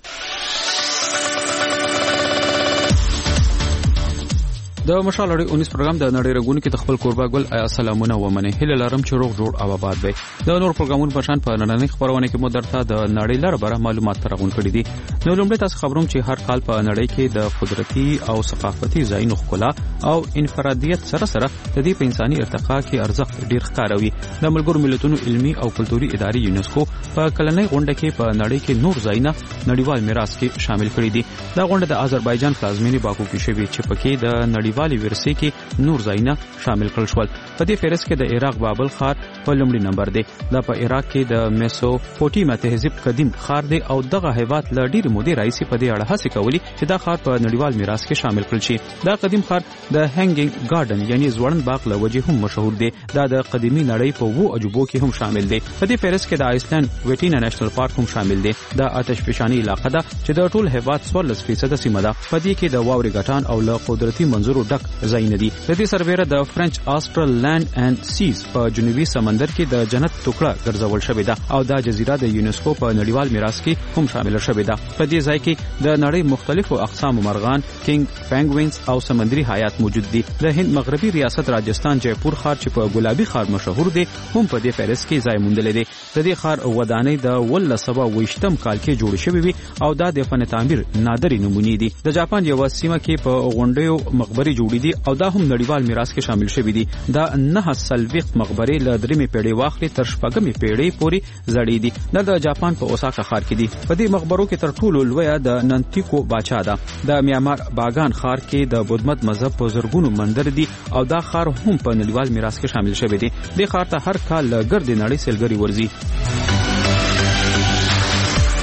د مشال اړې 19 پروګرام د نړۍ رګونو کې د خپل کوربا ګل سلامونه ومنه هله لارم چې روغ جوړ او آباد وي. د نور پروګرامونو په شان په نړۍ خبرونه کې مو درته د نړۍ لپاره معلومات ترغون کړي دي. نو لومړی تاسو خبروم چې هر کال په نړۍ کې د قدرتي او ثقافتي ځایونو ښکلا او انفرادیت سره د دې په انساني ارتقا کې ارزښت ډیر ښکاروي. د ملګرو ملتونو علمي او کلتوري ادارې یونسکو په کلنۍ غونډه کې په نړۍ کې نور ځایونه نړیوال میراث کې شامل کړي دي. دا غونډه د آذربایجان پلازمینې باکو کې شوې چې پکې د نړیوالي ورثې کې نور ځایونه شامل کړل شول. په دې فهرست کې د عراق بابل ښار په لومړي نمبر دی. دا په عراق کې د میسوپوټیمیا تهذیب قدیم ښار دی او دغه هیواد له ډېر مودې راهیسې په دې اړه هڅې کولې چې دا ښار په نړیوال میراث کې شامل کړل شي. دا قدیم ښار د هنګینګ ګارډن یعنی ځوړند باغ له وجې هم مشهور دی. دا د قدیمي نړۍ په 2 عجوبو کې هم شامل دی. په دې فهرست کې د آیسلند ویټینا نېشنل پارک هم شامل دی. دا آتش فشانی علاقه ده چې د ټول هیواد 14% سیمه ده. په دې کې د واوري ګټان او له قدرتي منظرو ډک ځایونه دي. د دې سربېره د فرنچ آسترل لینډ اینڈ سیز په جنوبي سمندر کې د جنت ټوکړه ګرځول شوې ده او دا جزیره د یونسکو په نړیوال میراث کې هم شامل شوې ده. په دې ځای کې د نړۍ مختلفو اقسام مرغان، کینګ پینګوینز او سمندري حیات موجود دي. د هند مغربي ریاست راجستان جیپور ښار چې په ګلابي ښار مشهور دی هم په دې فهرست کې ځای موندلی دی. د دې ښار ودانۍ د 1920 کال کې جوړ شوې وي او دا د فن تعمیر نادرې نمونې دي. د جاپان یو سیمه کې په غونډیو مقبرې جوړې دي او دا هم نړیوال میراث کې شامل شوی دي. دا 9 مقبره له 3 پیړۍ واخلي تر 4 پیړۍ پورې زړې دي. دا د جاپان په اوساکا ښار کې دي. په دې مقبرو کې تر ټولو لویه د ننتیکو باچا ده. د میامار باغان ښار کې د بودمت مذهب په زرګونو مندر دي او دا ښار هم په نړیوال میراث کې شامل شوی دی. د ښار ته هر کال ګرد نړۍ سیلګري ورځي.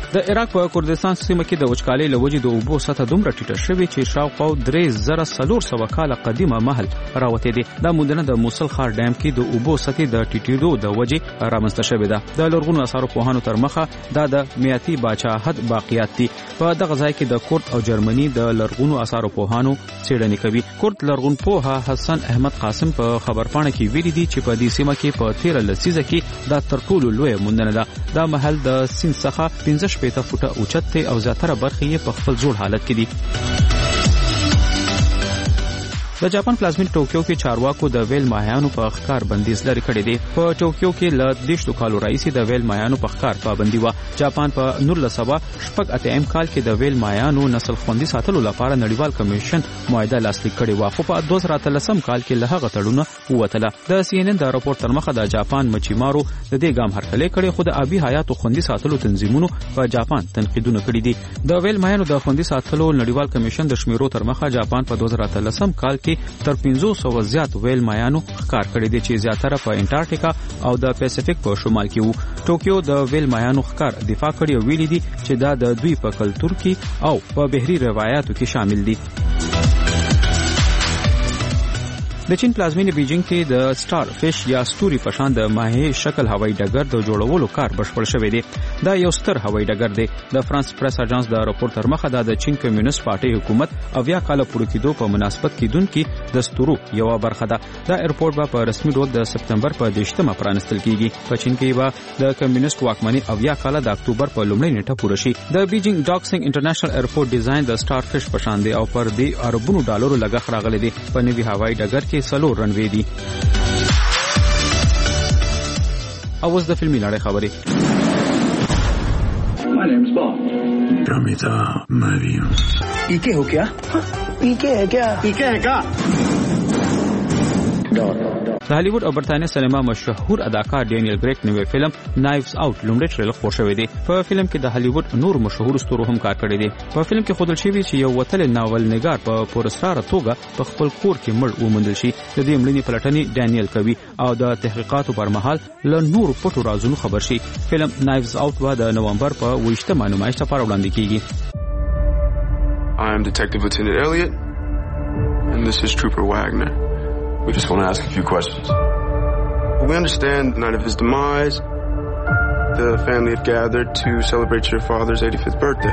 د عراق په کردستان سیمه کې د وچکالۍ له وجې د اوبو سطح دومره ټیټه شوې چې شاوخوا 3400 کاله قدیمه محل راوتی دی. دا موندنه د موصل ښار ډیم کې د اوبو سطح د ټیټېدو د وجې رامنځته شوې ده. د لرغونو آثارو پوهانو تر مخه دا د میاتي باچاهت باقیات دي. په دغه ځای کې د کورد او جرمني د لرغونو آثارو پوهانو څېړنې کوي. کورد لرغون پوها حسن احمد قاسم په خبرپاڼه کې ویلي دي چې په دې سیمه کې په 13 لسیزه کې دا تر ټولو لوی موندنه ده. دا محل د سیند څخه 15 فوټه اوچت دی او زیاتره برخې یې په خپل جوړ حالت کې دي. د جاپان پلازمین ټوکیو کې چارواکو د ویل ماهیانو په ښکار بندیز لري کړی دی. په ټوکیو کې ل 10 کالو راځي د ویل ماهیانو په ښکار پابندي و. جاپان په 1988 کال کې د ویل ماهیانو نسل خوندي ساتلو لپاره نړیوال کمیشن معاهده لاسلیک کړې و، خو په 2013 کال کې له هغه تړونه ووتله. د CNN د راپور تر مخه د جاپان مچیمارو د دې ګام هرکلی کړي، خو د آبي حیاتو خوندي ساتلو تنظیمونو په جاپان تنقیدونه کړي دي. د ویل ماهیانو د خوندي ساتلو نړیوال کمیشن د شمیرو تر مخه جاپان په 2013 کال تر 500 زیات ویل ماهیانو ښکار کړي دي چې زیاتره په انټارکټیکا او د پیسفیک په شمال کې وو. ټوکیو د ویل ماهیانو ښکار دفاع کړي او ویلي دي چې دا د دوی په کلتور کې او په بهري روایتو کې شامل دي. د چین پلازمینه بیجینګ کې د سټار فش یا ستوري په شان د ماهي شکل هوایي ډګر د جوړولو کار بشپړ شوی دی. دا یو ستر هوایي ډګر دی. د فرانس پریس اژانس د راپور تر مخه د چین کمیونست پارټي حکومت 90 کال پوره کېدو په مناسبت کېدونکې د ستورو یو برخه ده. دا ایرپورټ به په رسمي ډول د سپتمبر په 10مه پرانستل کیږي. په چین کې به د کمیونست واکمنۍ 90 کال د اکتوبر په لومړۍ نیټه پوره شي. د بیجینګ ډاکسنګ انټرنیشنل ایرپورټ ډیزاین د سټار فش په شان دی او پر دې اربونو ډالرو لګښت راغلی دی. په نوي هوایي ډګر کې سلور رنوي دي. اوس د فلمي نړۍ خبرې. My name's Bob. Ramita Mariam. पीके हो क्या? पीके है क्या? पीके है क्या? د هالیوډ او برتانیې سینما مشهور اداکار ډینیل ګریګ نوې فلم نایفز اوټ لومړی ټریلر خپور شوی دی. په فلم کې د هالیوډ نور مشهور ستورو هم کار کړی دی. په فلم کې ښودل شوی چې یو وتل ناول نګار په پرسراره توګه په خپل کور کې مړ وموندل شي. د دې مړینې پلټنې ډینیل کوي او د تحقیقاتو پر مهال له نور پټو رازونو خبر شي. فلم نایفز اوټ به د نومبر په 28مه نمایش لپاره وړاندې کیږي. I am Detective Lieutenant Elliot and this is Trooper Wagner. We just want to ask a few questions. We understand the night of his demise, the family had gathered to celebrate your father's 85th birthday.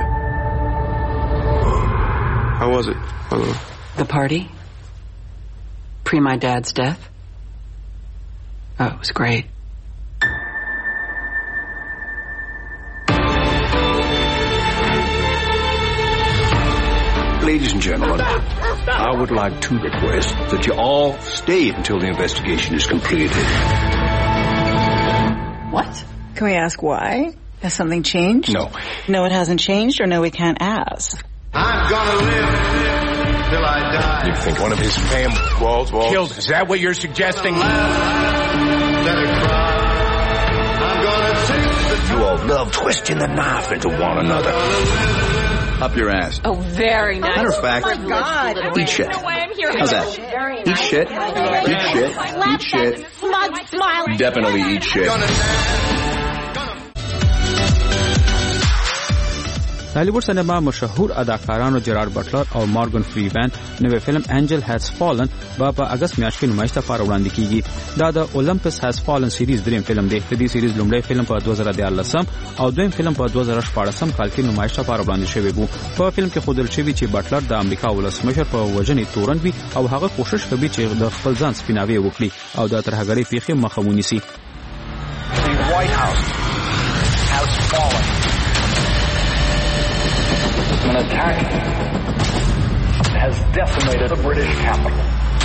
How was it, by the way? The party? Pre my dad's death? Oh, it was great. Ladies and gentlemen, I would like to request that you all stay until the investigation is completed. What? Can we ask why? Has something changed? No. No, it hasn't changed, or no, we can't ask. I'm gonna live till I die. You think one of his family Walls killed? Is that what you're suggesting? Let it cry. I'm gonna take the... You all love twisting the knife into one another. Up your ass. Oh, very nice. Matter of fact, oh my God. Eat shit. How's that? Eat shit. Eat shit. Eat shit. Smug smile. Definitely eat shit. هالیوډ سینما مشهور اداکارانو جرارد بټلر او مارګن فریمن نوې فلم انجل هاز فالن په اگست میاشت کې نمایش لپاره وړاندې کیږي. دا د اولمپس هاز فالن سیریز دریم فلم دی. د دې سیریز لومړی فلم په 2013 او دویم فلم په 2014 کال کې نمایش لپاره وړاندې شوی و. په فلم کې ښودل شوی چې بټلر د امریکا ولسمشر په وژنې تورن وي او هغه کوشش کوي چې د خپل ځان سپیناوی وکړي او د ترهګرۍ پیښې مخه ونیسي. The White House has fallen. An attack has decimated the British capital.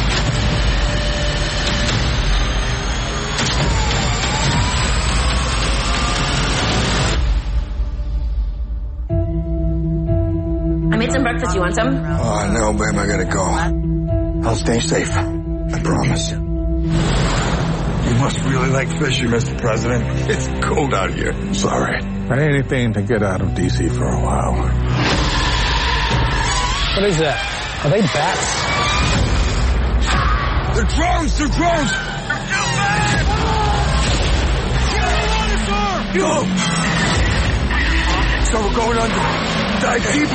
I made some breakfast. You want some? Oh, no, babe, I gotta go. I'll stay safe. I promise. You must really like fishing, Mr. President. It's cold out here. Sorry. Anything to get out of D.C. for a while. What is that? Are they bats? They're drones! They're drones! Go! So we're going under. Dive deep.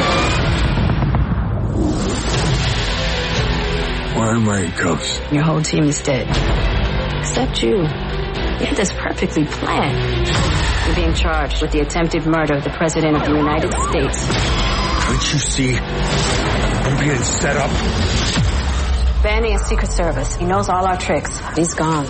Where are my ghosts? Your whole team is dead. Except you. You had this perfectly planned. You're being charged with the attempted murder of the President of the United States. Can't you see? I'm being set up. Banning is Secret Service. He knows all our tricks. He's gone.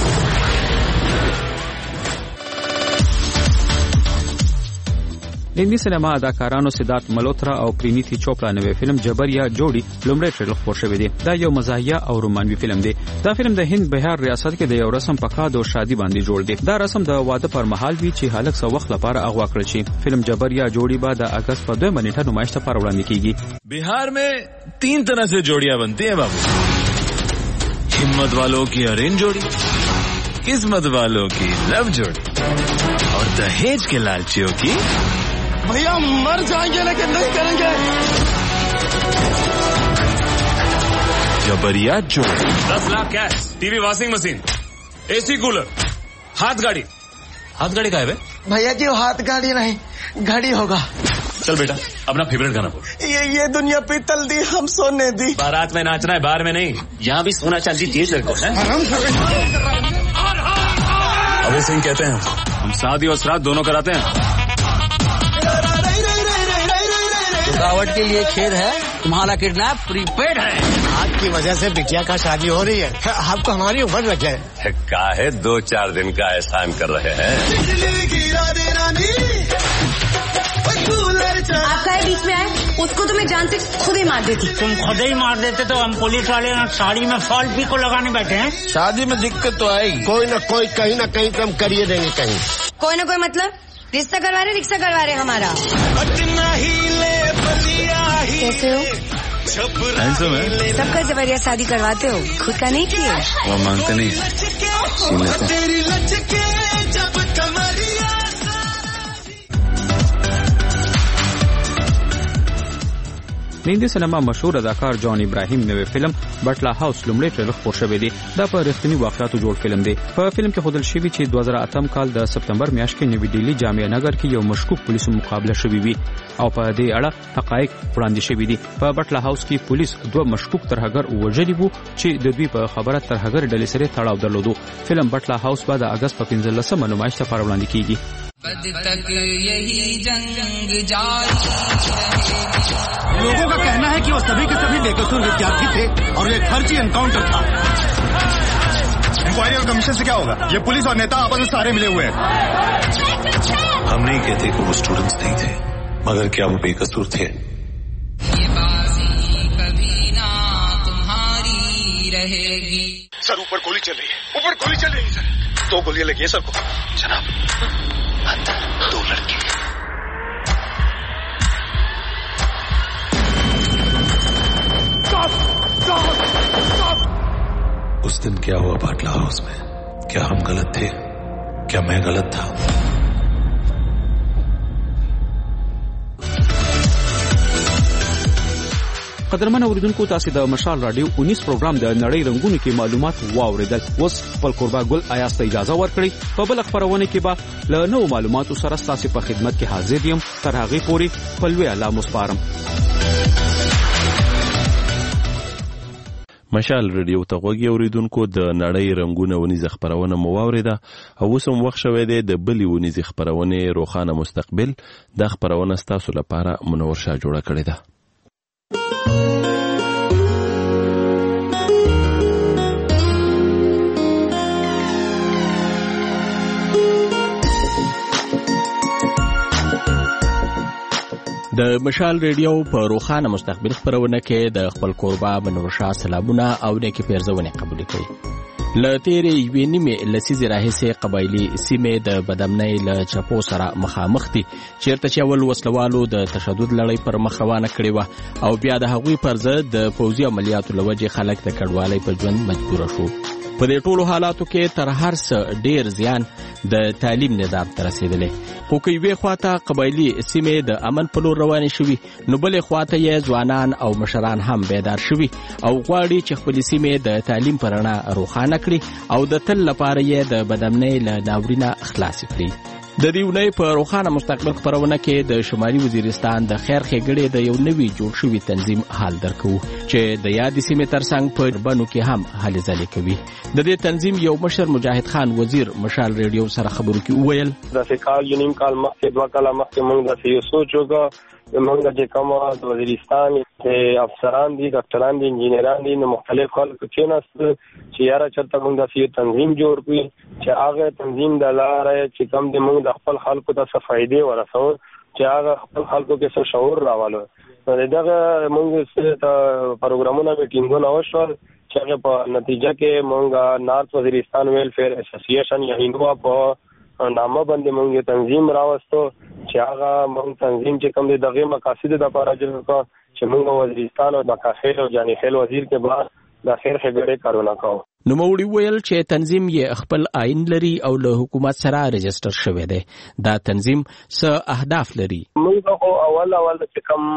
د هندي سینما اداکارانو سدارت ملوترا او پرینیتی چوپړا نوې فلم جبر یا جوړي لومړی ټریلر خپور شوی دی. دا یو مزاحیه او رومانوي فلم دی. دا فلم د هند بهار ریاست کې د یو رسم په خاطر شادي باندې جوړ دی. دا رسم د واده پر مهال وی چې هلک سو وخت لپاره اغوا کړی شي. فلم جبر یا جوړي بعد د اگست په 2 منېټه نمائش ته پر وړاندې کیږي. बिहार में 3 तरह से जोड़ियां बनती हैं बाबू. हिम्मत वालों की अरेंज जोड़ी, किस्मत वालों की लव जोड़ी और दहेज के लालचियों की भैया मर जाएंगे लेकिन नहीं करेंगे. जबरिया जोड़ी 10 lakh cash, TV, washing machine, AC cooler, हाथ गाड़ी. हाथ गाड़ी का है बे? भैया जी हाथ गाड़ी नहीं घड़ी होगा. चल बेटा अपना फेवरेट गाना बोल. ये दुनिया पीतल दी हम सोने दी. बारात में नाचना है बाहर में नहीं. यहाँ भी सोना चांदी दिए लड़कों है. अभय सिंह कहते हैं हम शादी और श्राद्ध दोनों कराते हैं. रुकावट के लिए खेद है, तुम्हारा किडनैप प्रीपेड है. आपकी वजह से बिटिया का शादी हो रही है. आपको हमारी उम्र रखे काहे 2-4 दिन का एहसान कर रहे हैं. आपका बीच में आए उसको तो मैं जानती खुद ही मार देती. तुम खुद ही मार देते तो हम पुलिस वाले साड़ी में फॉल्ट भी को लगाने बैठे हैं. शादी में दिक्कत तो आएगी. कोई ना कोई कहीं ना कहीं कम करिए देंगे. कहीं कोई ना कोई मतलब रिश्ता करवा रहे रिक्शा करवा रहे हमारा. कैसे हो? हैंडसम है. सबका जबरिया शादी करवाते हो, खुद का नहीं किए. वो मांगते नहीं. د هندي سینما مشهور اداکار جان ابراهیم نوې فلم بټلا هاوس لومړی ټریلر خپور شوی دی. دا په رښتینی واقعاتو جوړ فلم دی. په فلم کې ښودل شوی چې 2008 کال د سپتمبر میاشت کې نوی ډیلی جامع نګر کې یو مشکوک پولیسو مقابله شوی وي او په دې اړه حقایق وړاندې شوی دي. په بټلا هاوس کې پولیس 2 مشکوک ترهګر وژلي وو چې د دوی په خبره ترهګر ډلې سره تړاو درلودو. فلم بټلا هاوس بعد اگست په 15 نمائش ته پر وړاندې کیږي. बद तक यही जंग जारी लोगों का कहना है कि वो सभी के सभी बेकसूर विद्यार्थी थे और ये फर्जी एनकाउंटर था. इंक्वायरी और कमीशन से क्या होगा? ये पुलिस और नेता आपस में सारे मिले हुए हैं. हम नहीं कहते कि वो स्टूडेंट्स नहीं थे, मगर क्या वो बेकसूर थे? ये बाजी कभी ना तुम्हारी रहेगी. सर ऊपर गोली चल रही है. ऊपर गोली चल रही है सर. 2 गोलियां लगी है सर को. जनाब 2 लड़के. उस दिन क्या हुआ बाटला हाउस में? क्या हम गलत थे? क्या मैं गलत था? قدرمن اوریدونکو تاسو د مشال رادیو 19 پروګرام د نړۍ رنگونو کې معلومات واوریدل. اوس خپل قربا ګل آیاز ته اجازه ورکړئ. په بل خبرونه کې به له نو معلوماتو سره تاسو په خدمت کې حاضر یم. تر هغه پورې خپلوي الله مسپارم. مشال رادیو ته غوږی اوریدونکو د نړۍ رنگونه ونیزه خبرونه مو واوریده او اوس هم وخت شوی دی د بلی ونیزه خبرونه روخانه مستقبل. د خبرونه تاسو لپاره منور شاه جوړه کړې ده. د مشال ریډیو په روخانه مستقبل خبرونه کې د خپل قربا منور شاه سلامونه او نیکی پیرزونه قبول کړي. لتیرې یوې نیمې لسیزې راهیسې قبایلي سیمې د بدامنۍ له چپو سره مخامخ دي، چیرته چې اول وسلوالو د تشدد لړۍ پر مخ روانه کړې وه او بیا د هغوی پر ضد د پوځي عملیاتو له وجې خلک د کډوالۍ په ژوند مجبور شو. په دې ټولو حالاتو کې تر هر څه ډیر زیان د تعلیم نظام ته رسیدلی. خو که یوې خواته قبایلي سیمې د امن په لور روانې شوي، نو بلې خواته یې ځوانان او مشران هم بیدار شوي او غواړي چې خپلې سیمې د تعلیم په رڼا روښانه کړي او د تل لپاره یې د بدامنۍ له ناورینه خلاصې کړي. د دې ونې په روښانه مستقبل خبرونه کې د شمالي وزیرستان د خیر ښېګړې د یو نوي جوړ شوي تنظیم حال درکو چې د یادې سیمې ترڅنګ په بنو کې هم هلې ځلې کوي. د دې تنظیم یو مشر مجاهد خان وزیر مشال ریډیو سره خبرو کې وویل داسې کال یو نیم کال مخکې 2 کاله مخکې موږ داسې یو سوچ وکړو موږ چې کوم د وزیرستان کې افسران دي ډاکټران دي انجینران دي نو مختلف خلک کېناست چې یاره چېرته موږ داسې یو تنظیم جوړ کړو چې هغه تنظیم د لارې چې کوم د موږ د خپل خلکو ته څه فایدې ورسوو چې هغه خپل خلکو کې څه شعور راولو. نو دغه موږ ته پروګرامونه میټینګونه وشول چې هغه په نتیجه کې موږ نارت وزیرستان ویلفیر اسوسییشن یا هندوا په نامه باندې موږ تنظیم راوستو چې هغه موږ تنظیم چې کوم دغه مقاصد د لپاره جوړ کړ چې موږ وزیرستان او د کاخیل او جانی خیل وزیر کې بعد د خیر خبرې کارونه کوو. نو موړي ویل چې تنظیم یې خپل آئین لري او له حکومت سره رجستر شوی دی. دا تنظیم څه اهداف لري؟ موږ خو اول چې کوم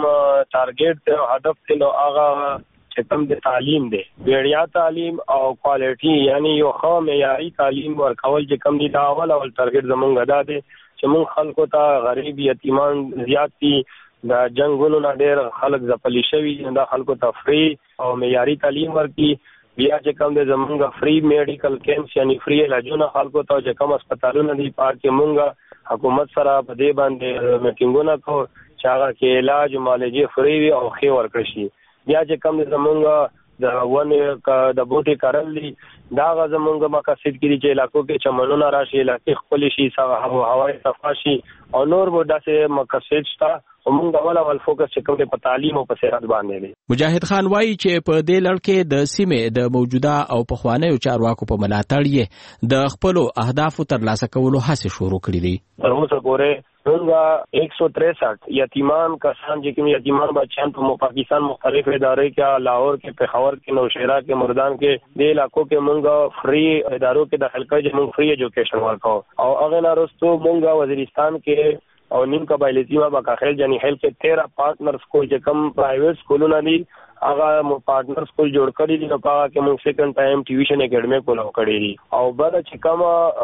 ټارګټ او هدف دی نو هغه چې کوم د تعلیم دی وړیا تعلیم او کوالټي یعنی یو ښه معیاري تعلیم ورکول چې کوم دی دا اول ټارګټ زمونږ دا دی چې موږ خلکو ته غریب یتیمان زیات دي د جنگونو نه ډېر خلک ځپلي شوي دا خلکو ته فری او معیاري تعلیم ورکړي. بیا چې کوم د زمونږ فری میډیکل کیمپس یعنی فری علاجونه خلکو ته چې کوم هسپتالونه دي پاکه موږ حکومت سره په دې باندې میټینګونه کوو چې هغه کې علاج معالجې فری وي او ښه ورکړي شي. بیا چې کوم زمونږ د ونه د بوټي کارل دي دا زمونږ مقاصد کې چې علاقو کې چمنونه راشي علاقې خپل شي هوا صفا شي او نور به داسې مقاصد شته موږ اول فوکس چې کوم په تعلیم او په صحت باندې دی. مجاهد خان وایي چې په دې لړ کې د سیمې د موجوده او پخوانیو چارواکو په ملاتړ یې د خپلو اهدافو ترلاسه کولو هڅې شروع کړې دي. تر اوسه پورې موږ 163 یتیمان کسان چې کوم یتیمان بچیان په پاکستان مختلف ادارې کې لاهور کې پېښور کې نوشهرا کې مردان کې د علاقو کې موږ فری ادارو کې داخل کړي چې موږ فری ایجوکیشن ورکو او هغه نارسته موږ وزیرستان کې او نیم قبایلی سیمه بکاخیل جانی خیل کې 13 پارټنر سکول چې کوم پرایویټ سکولونه دي هغه پارټنر سکول جوړ کړی دي نو هغه کې موږ سیکنډ ټایم ټیوشن اکیډمي کولاو کړی دي او بعد چې کوم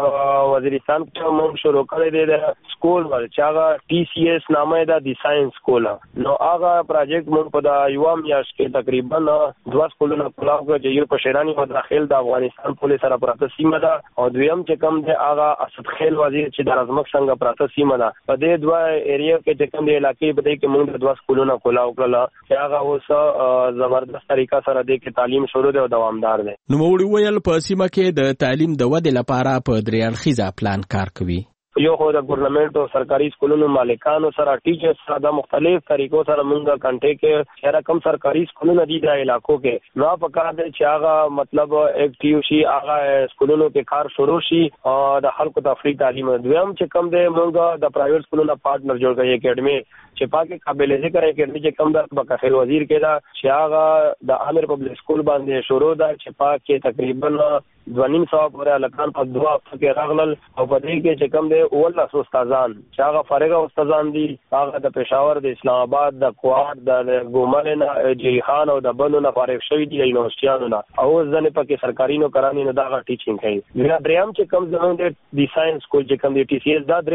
وزیرستان کې موږ شروع کړی دی د سکول ول چې هغه TCS نامه ده د ساينس سکول نو هغه پروجیکټ موږ په د یو میاشت کې تقریبا 2 سکولونه کولاو کړی چې یو په شیرانی او داخل د افغانستان پولیس سره پراته سیمه ده او دویم چې کوم دی هغه اسد خیل وزیر چې د ازمک څنګه پراته سیمه ده په دې دوه ایریا کې چې کوم دی علاقې په دې کې موږ د 2 سکولونه کولاو کړل چې هغه اوس زبردست طریقه سره د تعلیم شروع دی او دوامدار دی. نو موږ ویل په سیمه کې د تعلیم د ودې لپاره په درې اړخیزه پلان کار کوي. یو خو د ګورنمنت او سرکاري سکولونو مالکانو سره ټیچرز سره د مختلف طریقو سره موږ کانټیکټ کې چې رقم سرکاري سکولونه دي د علاقو کې نو په کار دی چې هغه مطلب اکټیو شي هغه سکولونو کې کار شروع شي او د خلکو ته فری تعلیم دویم چې کم دی موږ د پرایویټ سکولونو پارټنر جوړ کړی اکیډمي چې پاکه قابل ذکر اکیډمي چې کم د بکاخیل وزیر کې دا چې هغه د عامر پبلک سکول باندې شروع ده چې پاکه تقریبا 2.5 پورې الکان په 2 هفته کې راغلل او په دې کې چې کم دی اول استادان چې هغه فارغ استادان دي هغه د پېښور د اسلام آباد د کوات د ګومل نه جریخان او د بنو نه فارغ شوی دي یونیورسيټانو نه او ځنه پکې سرکاري نو کرانی نه دا ټیچینګ کوي بیا دریم چې کم زموږ د ساينس سکول چې کم دی TCS دا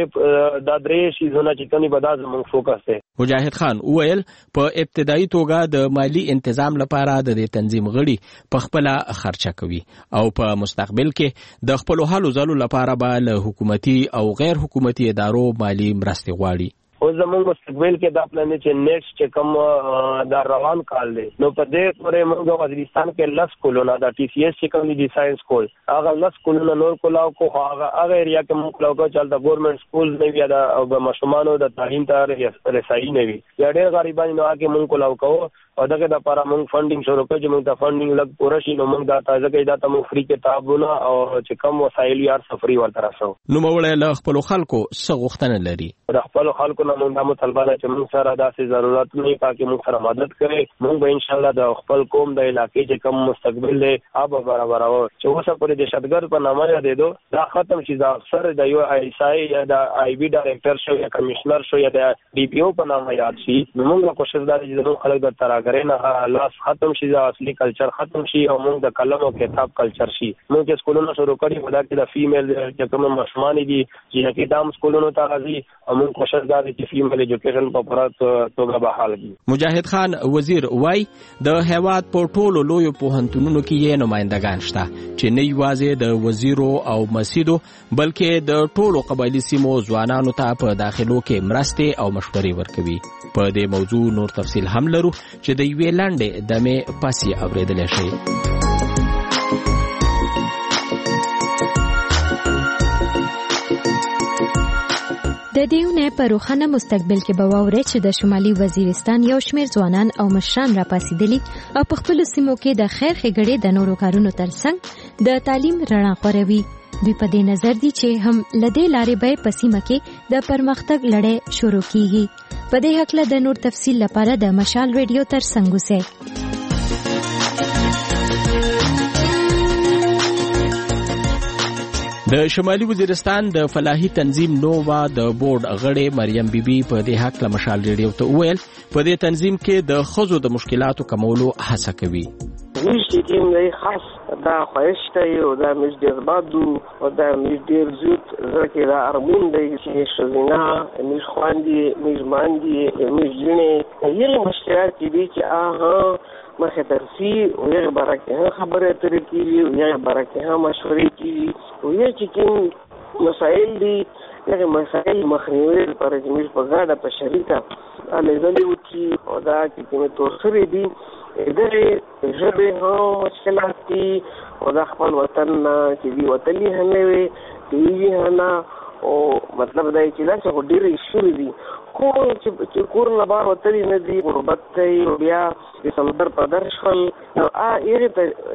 درې شي زونه چې کومي بداز موږ فوکس دی. مجاهد خان وویل په ابتدایي توګه د مالی تنظیم لپاره د تنظیم غړي په خپل خرچه کوي او په مستقبل کې د خپل حالو زالو لپاره به له حکومتي او غیر حکومتي ادارو مالی مرستې غواړي. او زموږ مستقبل کې دا پلان چې نیکسټ چې کوم دا روان کال دی نو په دې پورې موږ وزیرستان کې 10 سکولونه دا TCS چې کوم دي ساينس سکول هغه 10 سکولونه نور کولاو کو هغه ایریا کې موږ کولاو کو چې د ګورنمنت سکول نه وي دا او مشمانو د تعلیم ته رسایي نه وي یا ډېر غریبان نو هغه موږ کولاو کو او دغه د لپاره موږ فندینګ شروع کړو چې موږ د فندینګ لګ پوره شي نو موږ دا تازه کې دا ته فری کتابونه او چې کوم وسایل یار سفري ورته راسو. نو موږ له خپل خلکو څه غوښتنه لري؟ د خپل خلکو نه موږ د مطالبه ده چې موږ سره داسې ضرورت نه پاکي موږ سره مدد کوي. موږ به ان شاء الله د خپل قوم د علاقې چې کوم مستقبل دی هغه برابرو چې اوسه پورې د شتګر په نامه یادېدو دا ختم شي. دا اکثر د یو ایسای یا د آی بي ډایرکټر شو یا کمشنر شو یا د ډي پی او په نامه یاد شي. موږ کوشش دا چې زموږ خلک د تراګرې نه لاس ختم شي، د اصلي کلچر ختم شي او موږ د قلم او کتاب کلچر شي. موږ چې سکولونو شروع کړی ودا کې د فیمیل چې کوم مشمان دي چې کې دام سکولونو ته راځي او موږ کوشش دا چې فیمیل ایجوکیشن په پوره توګه بحال کړي. مجاهد خان وزیر وای د هیواد په ټولو لویو پوهنتونونو کې یې نمائندگان شته چې نه یوازې د وزیرو او مسیدو بلکې د ټولو قبایلی سیمو ځوانانو ته په داخلو کې مرستې او مشورې ورکوي. په دې موضوع نور تفصیل هم لرو چې د یوې لنډې دمې پسې اورېدلی شئ. د دیونه په روښانه مستقبل کې به واورئ چې د شمالي وزیرستان یو شمېر ځوانان او مشران راپاسېدلي او په خپلو سیمو کې د خیر ښېګړې د نورو کارونو ترڅنګ د تعلیم رڼا خوروي. دوی په دې نظر دي چې هم له دې لارې به په سیمه کې د پرمختګ لړۍ شروع کیږي. په دې هکله د نور تفصیل لپاره د مشال ریډیو ترڅنګ اوسئ. د شمالي وزیرستان د فلاحي تنظیم نووا د بورډ غړې مریم بیبي په دې حق له مشال ریډیو ته وویل په دې تنظیم کې د ښځو د مشکلاتو کمولو هڅه کوي. موږ چې کوم دی خاص دا خواهش دی او دا موږ ډېر بادو او دا موږ ډېر زیات زړه دا ارمون دی چې ښځینه موږ خواندې موږ ماندې موږ جنې یې مشکلات دي چې مخه ترسي او یې برکه خبره ترې کیږي او یې برکه مشورې کیږي او یې چې کوم مسائل دي هغه مسائل مخنیوي لپاره چې موږ په ګډه په شریکه عمل وکړو او دا چې کوم توسرې دي دغه ژبه هو مشکلات دي او د خپل وطن چې دی وطني هم وي دی نه او مطلب دا چې دا څه ډېر شوي دي خو چې کور نه بار وتلی نه دي غربت کوي او بیا د سمندر په درشل نو هغې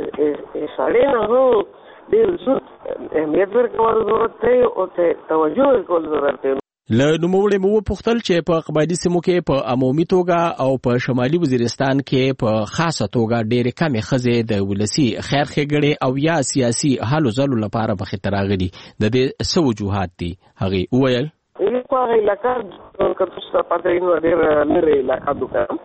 ته سړی نه هم ډېر زود اهمیت ورکول ضرورت دی او توجه ورکول ضرورت دی. له نوموړي مو وپوښتل چې په قبایلي سیمو کې په عمومي توګه او په شمالي وزیرستان کې په خاصه توګه ډېرې کمې ښځې د ولسي خیر ښېګړې او یا سیاسي هلو ځلو لپاره مخې ته راغلي. د دې څه وجوهات دي؟ هغې وویل په هغه علاقه که تاسو ته پته وي نو ډېره لرې علاقه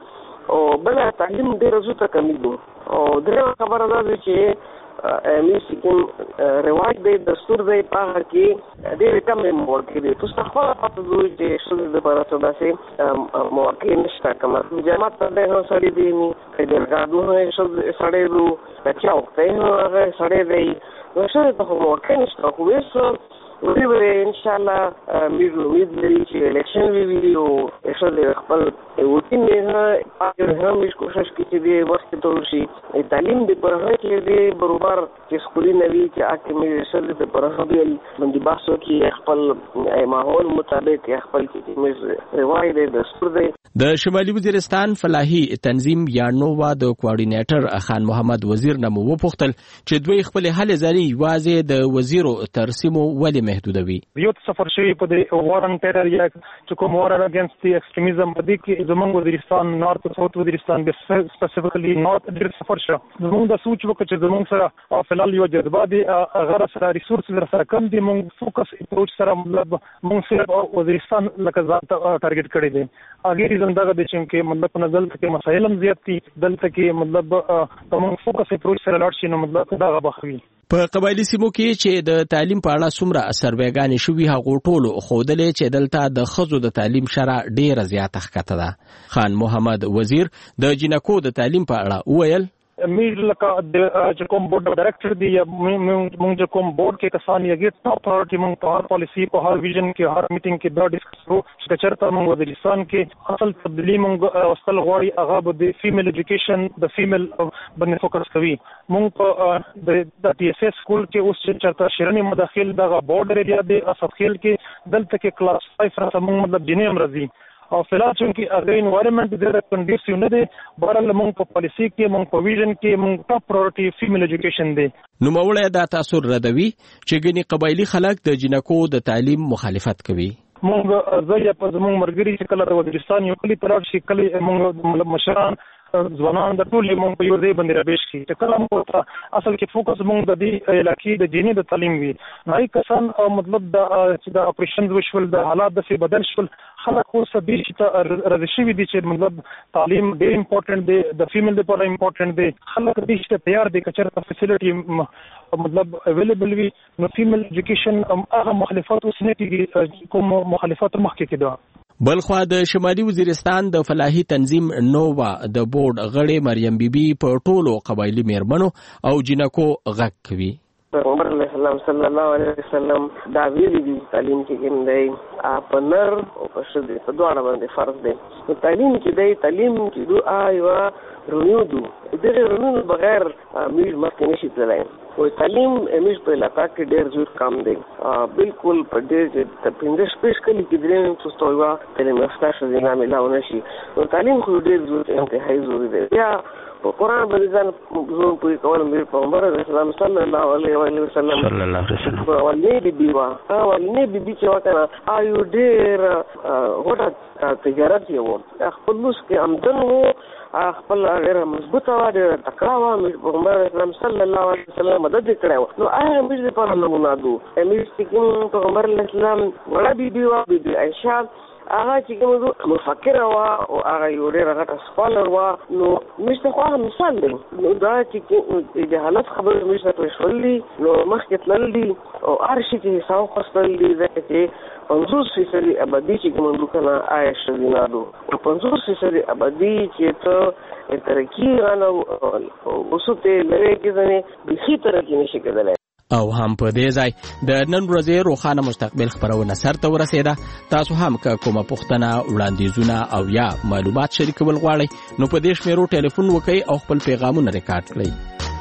ده او بله تعلیم ډېره زوته کمي دو او درېیمه خبره دا ده چې موږ کوم رواج دی دستور دی په هغه کې ډېرې کمې مواقع دي. تاسو ته خپله پته ده چې ښځې دپاره څه داسې مواقع نشته که مطلب جامعات ته دی هم سړی دی که جرګادو هم سړی دو که چوک ته هم هغه سړی دی نو ښځې ته خو مواقع نشته خو اوس وی ان شاء الله امید لري چې الیکشن وی او ښځې خپل ووټین نه پاتې هم کوشش کوي چې د وخت ته ورشي تعلیم د پر هغه کې د برابر چې سکولونه وي چې اکه مې ښځې د پر هغه باندې بحث وکړي خپل ماحول مطابق خپل کې روایت د دستور دی. د شمالي وزیرستان فلاحي تنظیم یا نووا د کوارډینیټر خان محمد وزیر نه مو وپوښتل چې دوی خپل هلې ځلې یوازې د وزیرو تر سیمو ولې محدودوي. یو سفر شوی په د وار ان ټیرر یا چې کوم وار اگینست دی ایکستریمیزم په دې کې زمونږ وزیرستان نارت او ساوث وزیرستان به سپیسیفیکلی نارت ډېر سفر شو. زمونږ د سوچ وکړه چې زمونږ سره فلال یو جذبه دی هغه سره ریسورس سره کم دي مونږ فوکس اپروچ سره مطلب مونږ صرف وزیرستان لکه ځان ټارګټ کړی دی. هغه ریزن دا دی چې مطلب په نظر کې مسایل هم زیات دي دلته کې مطلب مونږ فوکس اپروچ سره لاړ شي نو مطلب دا غوښوي. په قبایلی سیمو کې چې د تعلیم په اړه څومره سروېګانې شوي هغو ټولو ښودلې چې دلته د ښځو د تعلیم شرح ډېره زیاته ښکته ده. خان محمد وزیر د جنکو د تعلیم په اړه وویل میر لکه چې کوم بورډ ډایرکټر دی یا موږ چې کوم بورډ کې کسان یې ټاپ پرایورټي موږ په هر پالیسي په هر ویژن کې هر میټینګ کې دا ډسکس کوو چې چېرته موږ وزیرستان کې اصل تبدیلي موږ وستل غواړي هغه به د فیمیل ایجوکیشن د فیمیل باندې فوکس کوي. موږ په د ټي ایس ایس سکول کې اوس چې چېرته شیرني مداخل دغه بورډ ایریا دی اسفخیل کې دلته کې کلاس 5 راته موږ مطلب جنې هم راځي او فلال چې هغه انوایرنمنت ډېر کنډیسیو نه دی بهرحال موږ په پالیسي کې موږ په ویژن کې موږ ټاپ پرایورټي فیمیل ایجوکیشن دی. نوموړی دا تاثر ردوي چې ګنې قبایلي خلک د جنکو د تعلیم مخالفت کوي. مونږ زه په زمونږ مرګري چې کله د وزیرستان یو کلی تلاړ شي کلی مونږ مشران ځوانان د ټول مونږ په یو ځای باندې رابېش شي چې کله مونږ اصل کې فوکس مونږ د دې علاقې د دیني د تعلیم وي نهایي کسان مطلب د اپریشنز وشول د حالات داسې بدل شول خلک اوس دې چې راځي شوي دي چې مطلب تعلیم ډېر امپورټنټ دی د فیمیل لپاره امپورټنټ دی خلک دې چې تیار دي که چېرته فیسیلیټي مطلب اویلیبل وي نو فیمیل ایجوکیشن هغه مخالفت اوس نه کېږي کوم مخالفت مخکې کېده. بلخوا د شمالي وزیرستان د فلاحي تنظیم نووا د بورډ غړې مریم بیبي په ټولو قبایلی میرمنو او جنکو غږ کوي. پیغمبر علیه السلام صلی الله علیه وسلم دا ویلي دي تعلیم کې کوم دی په نر او په ښځې په دواړه باندې فرض دی. نو تعلیم کې دی تعلیم کې دوه یوه رونیو دو دغه رونیو بغیر موږ مخکې نشي تللی. وایي تعلیم موږ په علاقه کې ډېر زیات کم دی بالکل په ډېر د 15 کلي کې درېیم څوستو یوه تعلیم یافته ښځینه میلاو نه شي. نو تعلیم خو ډېر زیات انتهایي ضروري دی. بیا په قرآن باندې ځان زوم پوهې کول مې پیغمبر علیه السلام صلی الله علیه وسلم ولې بیبي وه ولې بیبي چې وه که نه یو ډېر غوټه تجارت یې و خپل لوس کې آمدن و خپل ډېره مضبوطه وه ډېره تکړه وه پیغمبر علیه السلام صلی الله علیه وسلم مدد یې کړی و. نو هغه موږ دپاره نمونه دو موږ چې کوم پیغمبر علیه السلام وړه بیبي وه بیبي عایشه هغه چې کوم مفکره وه او هغه یو ډېره غټه سکالر وه نو موږ ته خو هغه مثال دی. نو دا چې د حالت خبرې موږ ته پرېښول دي نو مخکې تلل دي او هر شي چې حساب واخیستل دي ځکه چې 50% ابدي چې کوم دوی کنه آیا ښځینه دو 50% ابدي چې ته ترقي غواړو اوسو ته لري کې ځنې بيخي ترقي نشي کېدلی. او هم په دې ځای د نن ورځې روښانه مستقبل خبرونه سرته ورسېده. تاسو هم که کومه پوښتنه وړاندیزونه او یا معلومات شریکول غواړئ نو په دې شمیرو ټلیفون وکړئ او خپل پیغامونه ریکارډ کړئ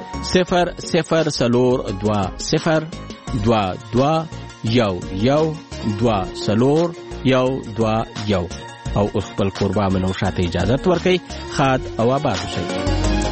00222 او اوس خپل کوربه منو شاته اجازه ورکړئ. خاد او آباد اوسئ.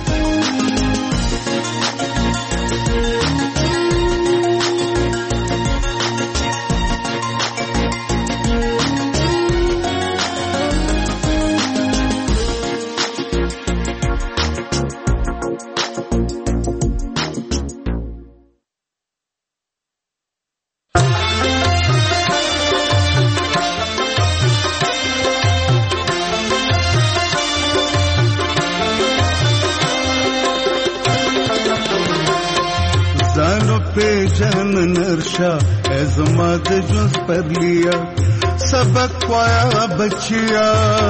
ازماد جز پر لیا سبق وایا بچیا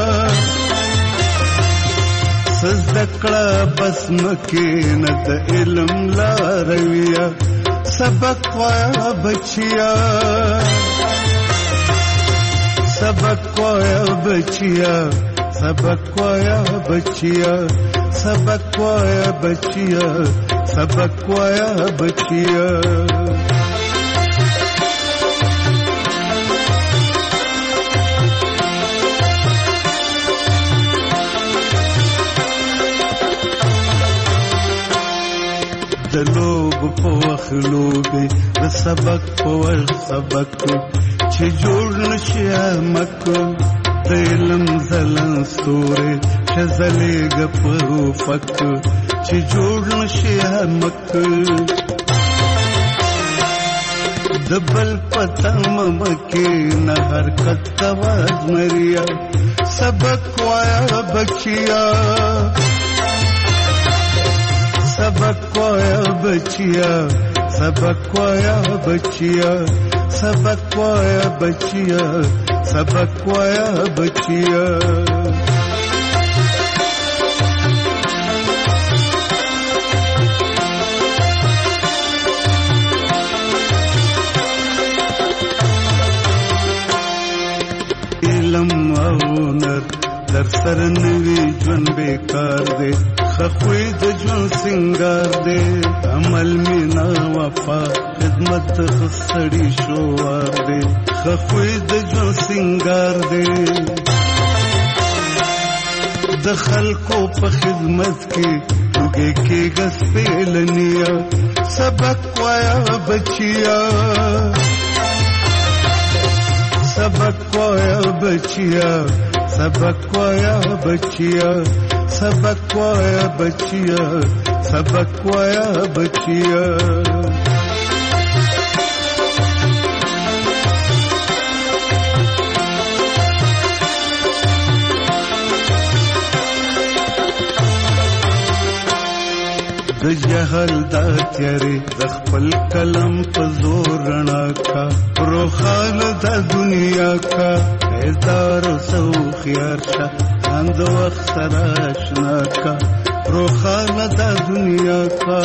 سزدکڑا بس مکین د علم لا رویا سبق وایا بچیا سبق وایا بچیا سبق وایا بچیا سبق وایا بچیا سبق وایا بچیا. د لوب په وخت لوبې د سبق په وخت سبق چې جوړ نشي احمق د علم ځلن ستوري چې ځلېږه په افق چې جوړ نشي احمق د بل پته ممکې نه حرکت تواز مریا سبق وایا بچیا سبق وایا بچیا سبق وایا بچیا سبق وایا بچیا سبق وایا بچیا. علم او نر در سر نوی ژوند بیکار دی خخوی د ژوند سنگار دی عمل مینا وفا خدمت خسړی شوار دی خخوی د ژوند سنگار دی د خلکو په خدمت کې وګي کې غس پیلنیا سبق وایا بچیا सबक वाया बचिया, सबक वाया बचिया, सबक वाया बचिया, सबक वाया बचिया। د جهل دا تیارې د خپل قلم په زور رڼا کا، روخان دا دنیا کا بیدار سو خیار شا، اند وقت سره اشنا کا، روخان دا دنیا کا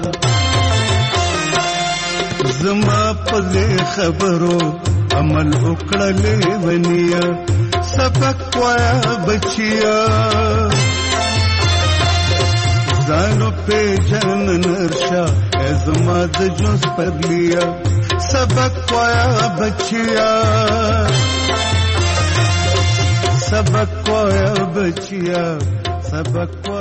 زما په خبرو عمل وکړه لیونیا، سبق وایا بچیا زانو पे जन नरशा ऐज़मा द जुस पर लिया, सबक वाया बचिया, सबक वाया बचिया, सबक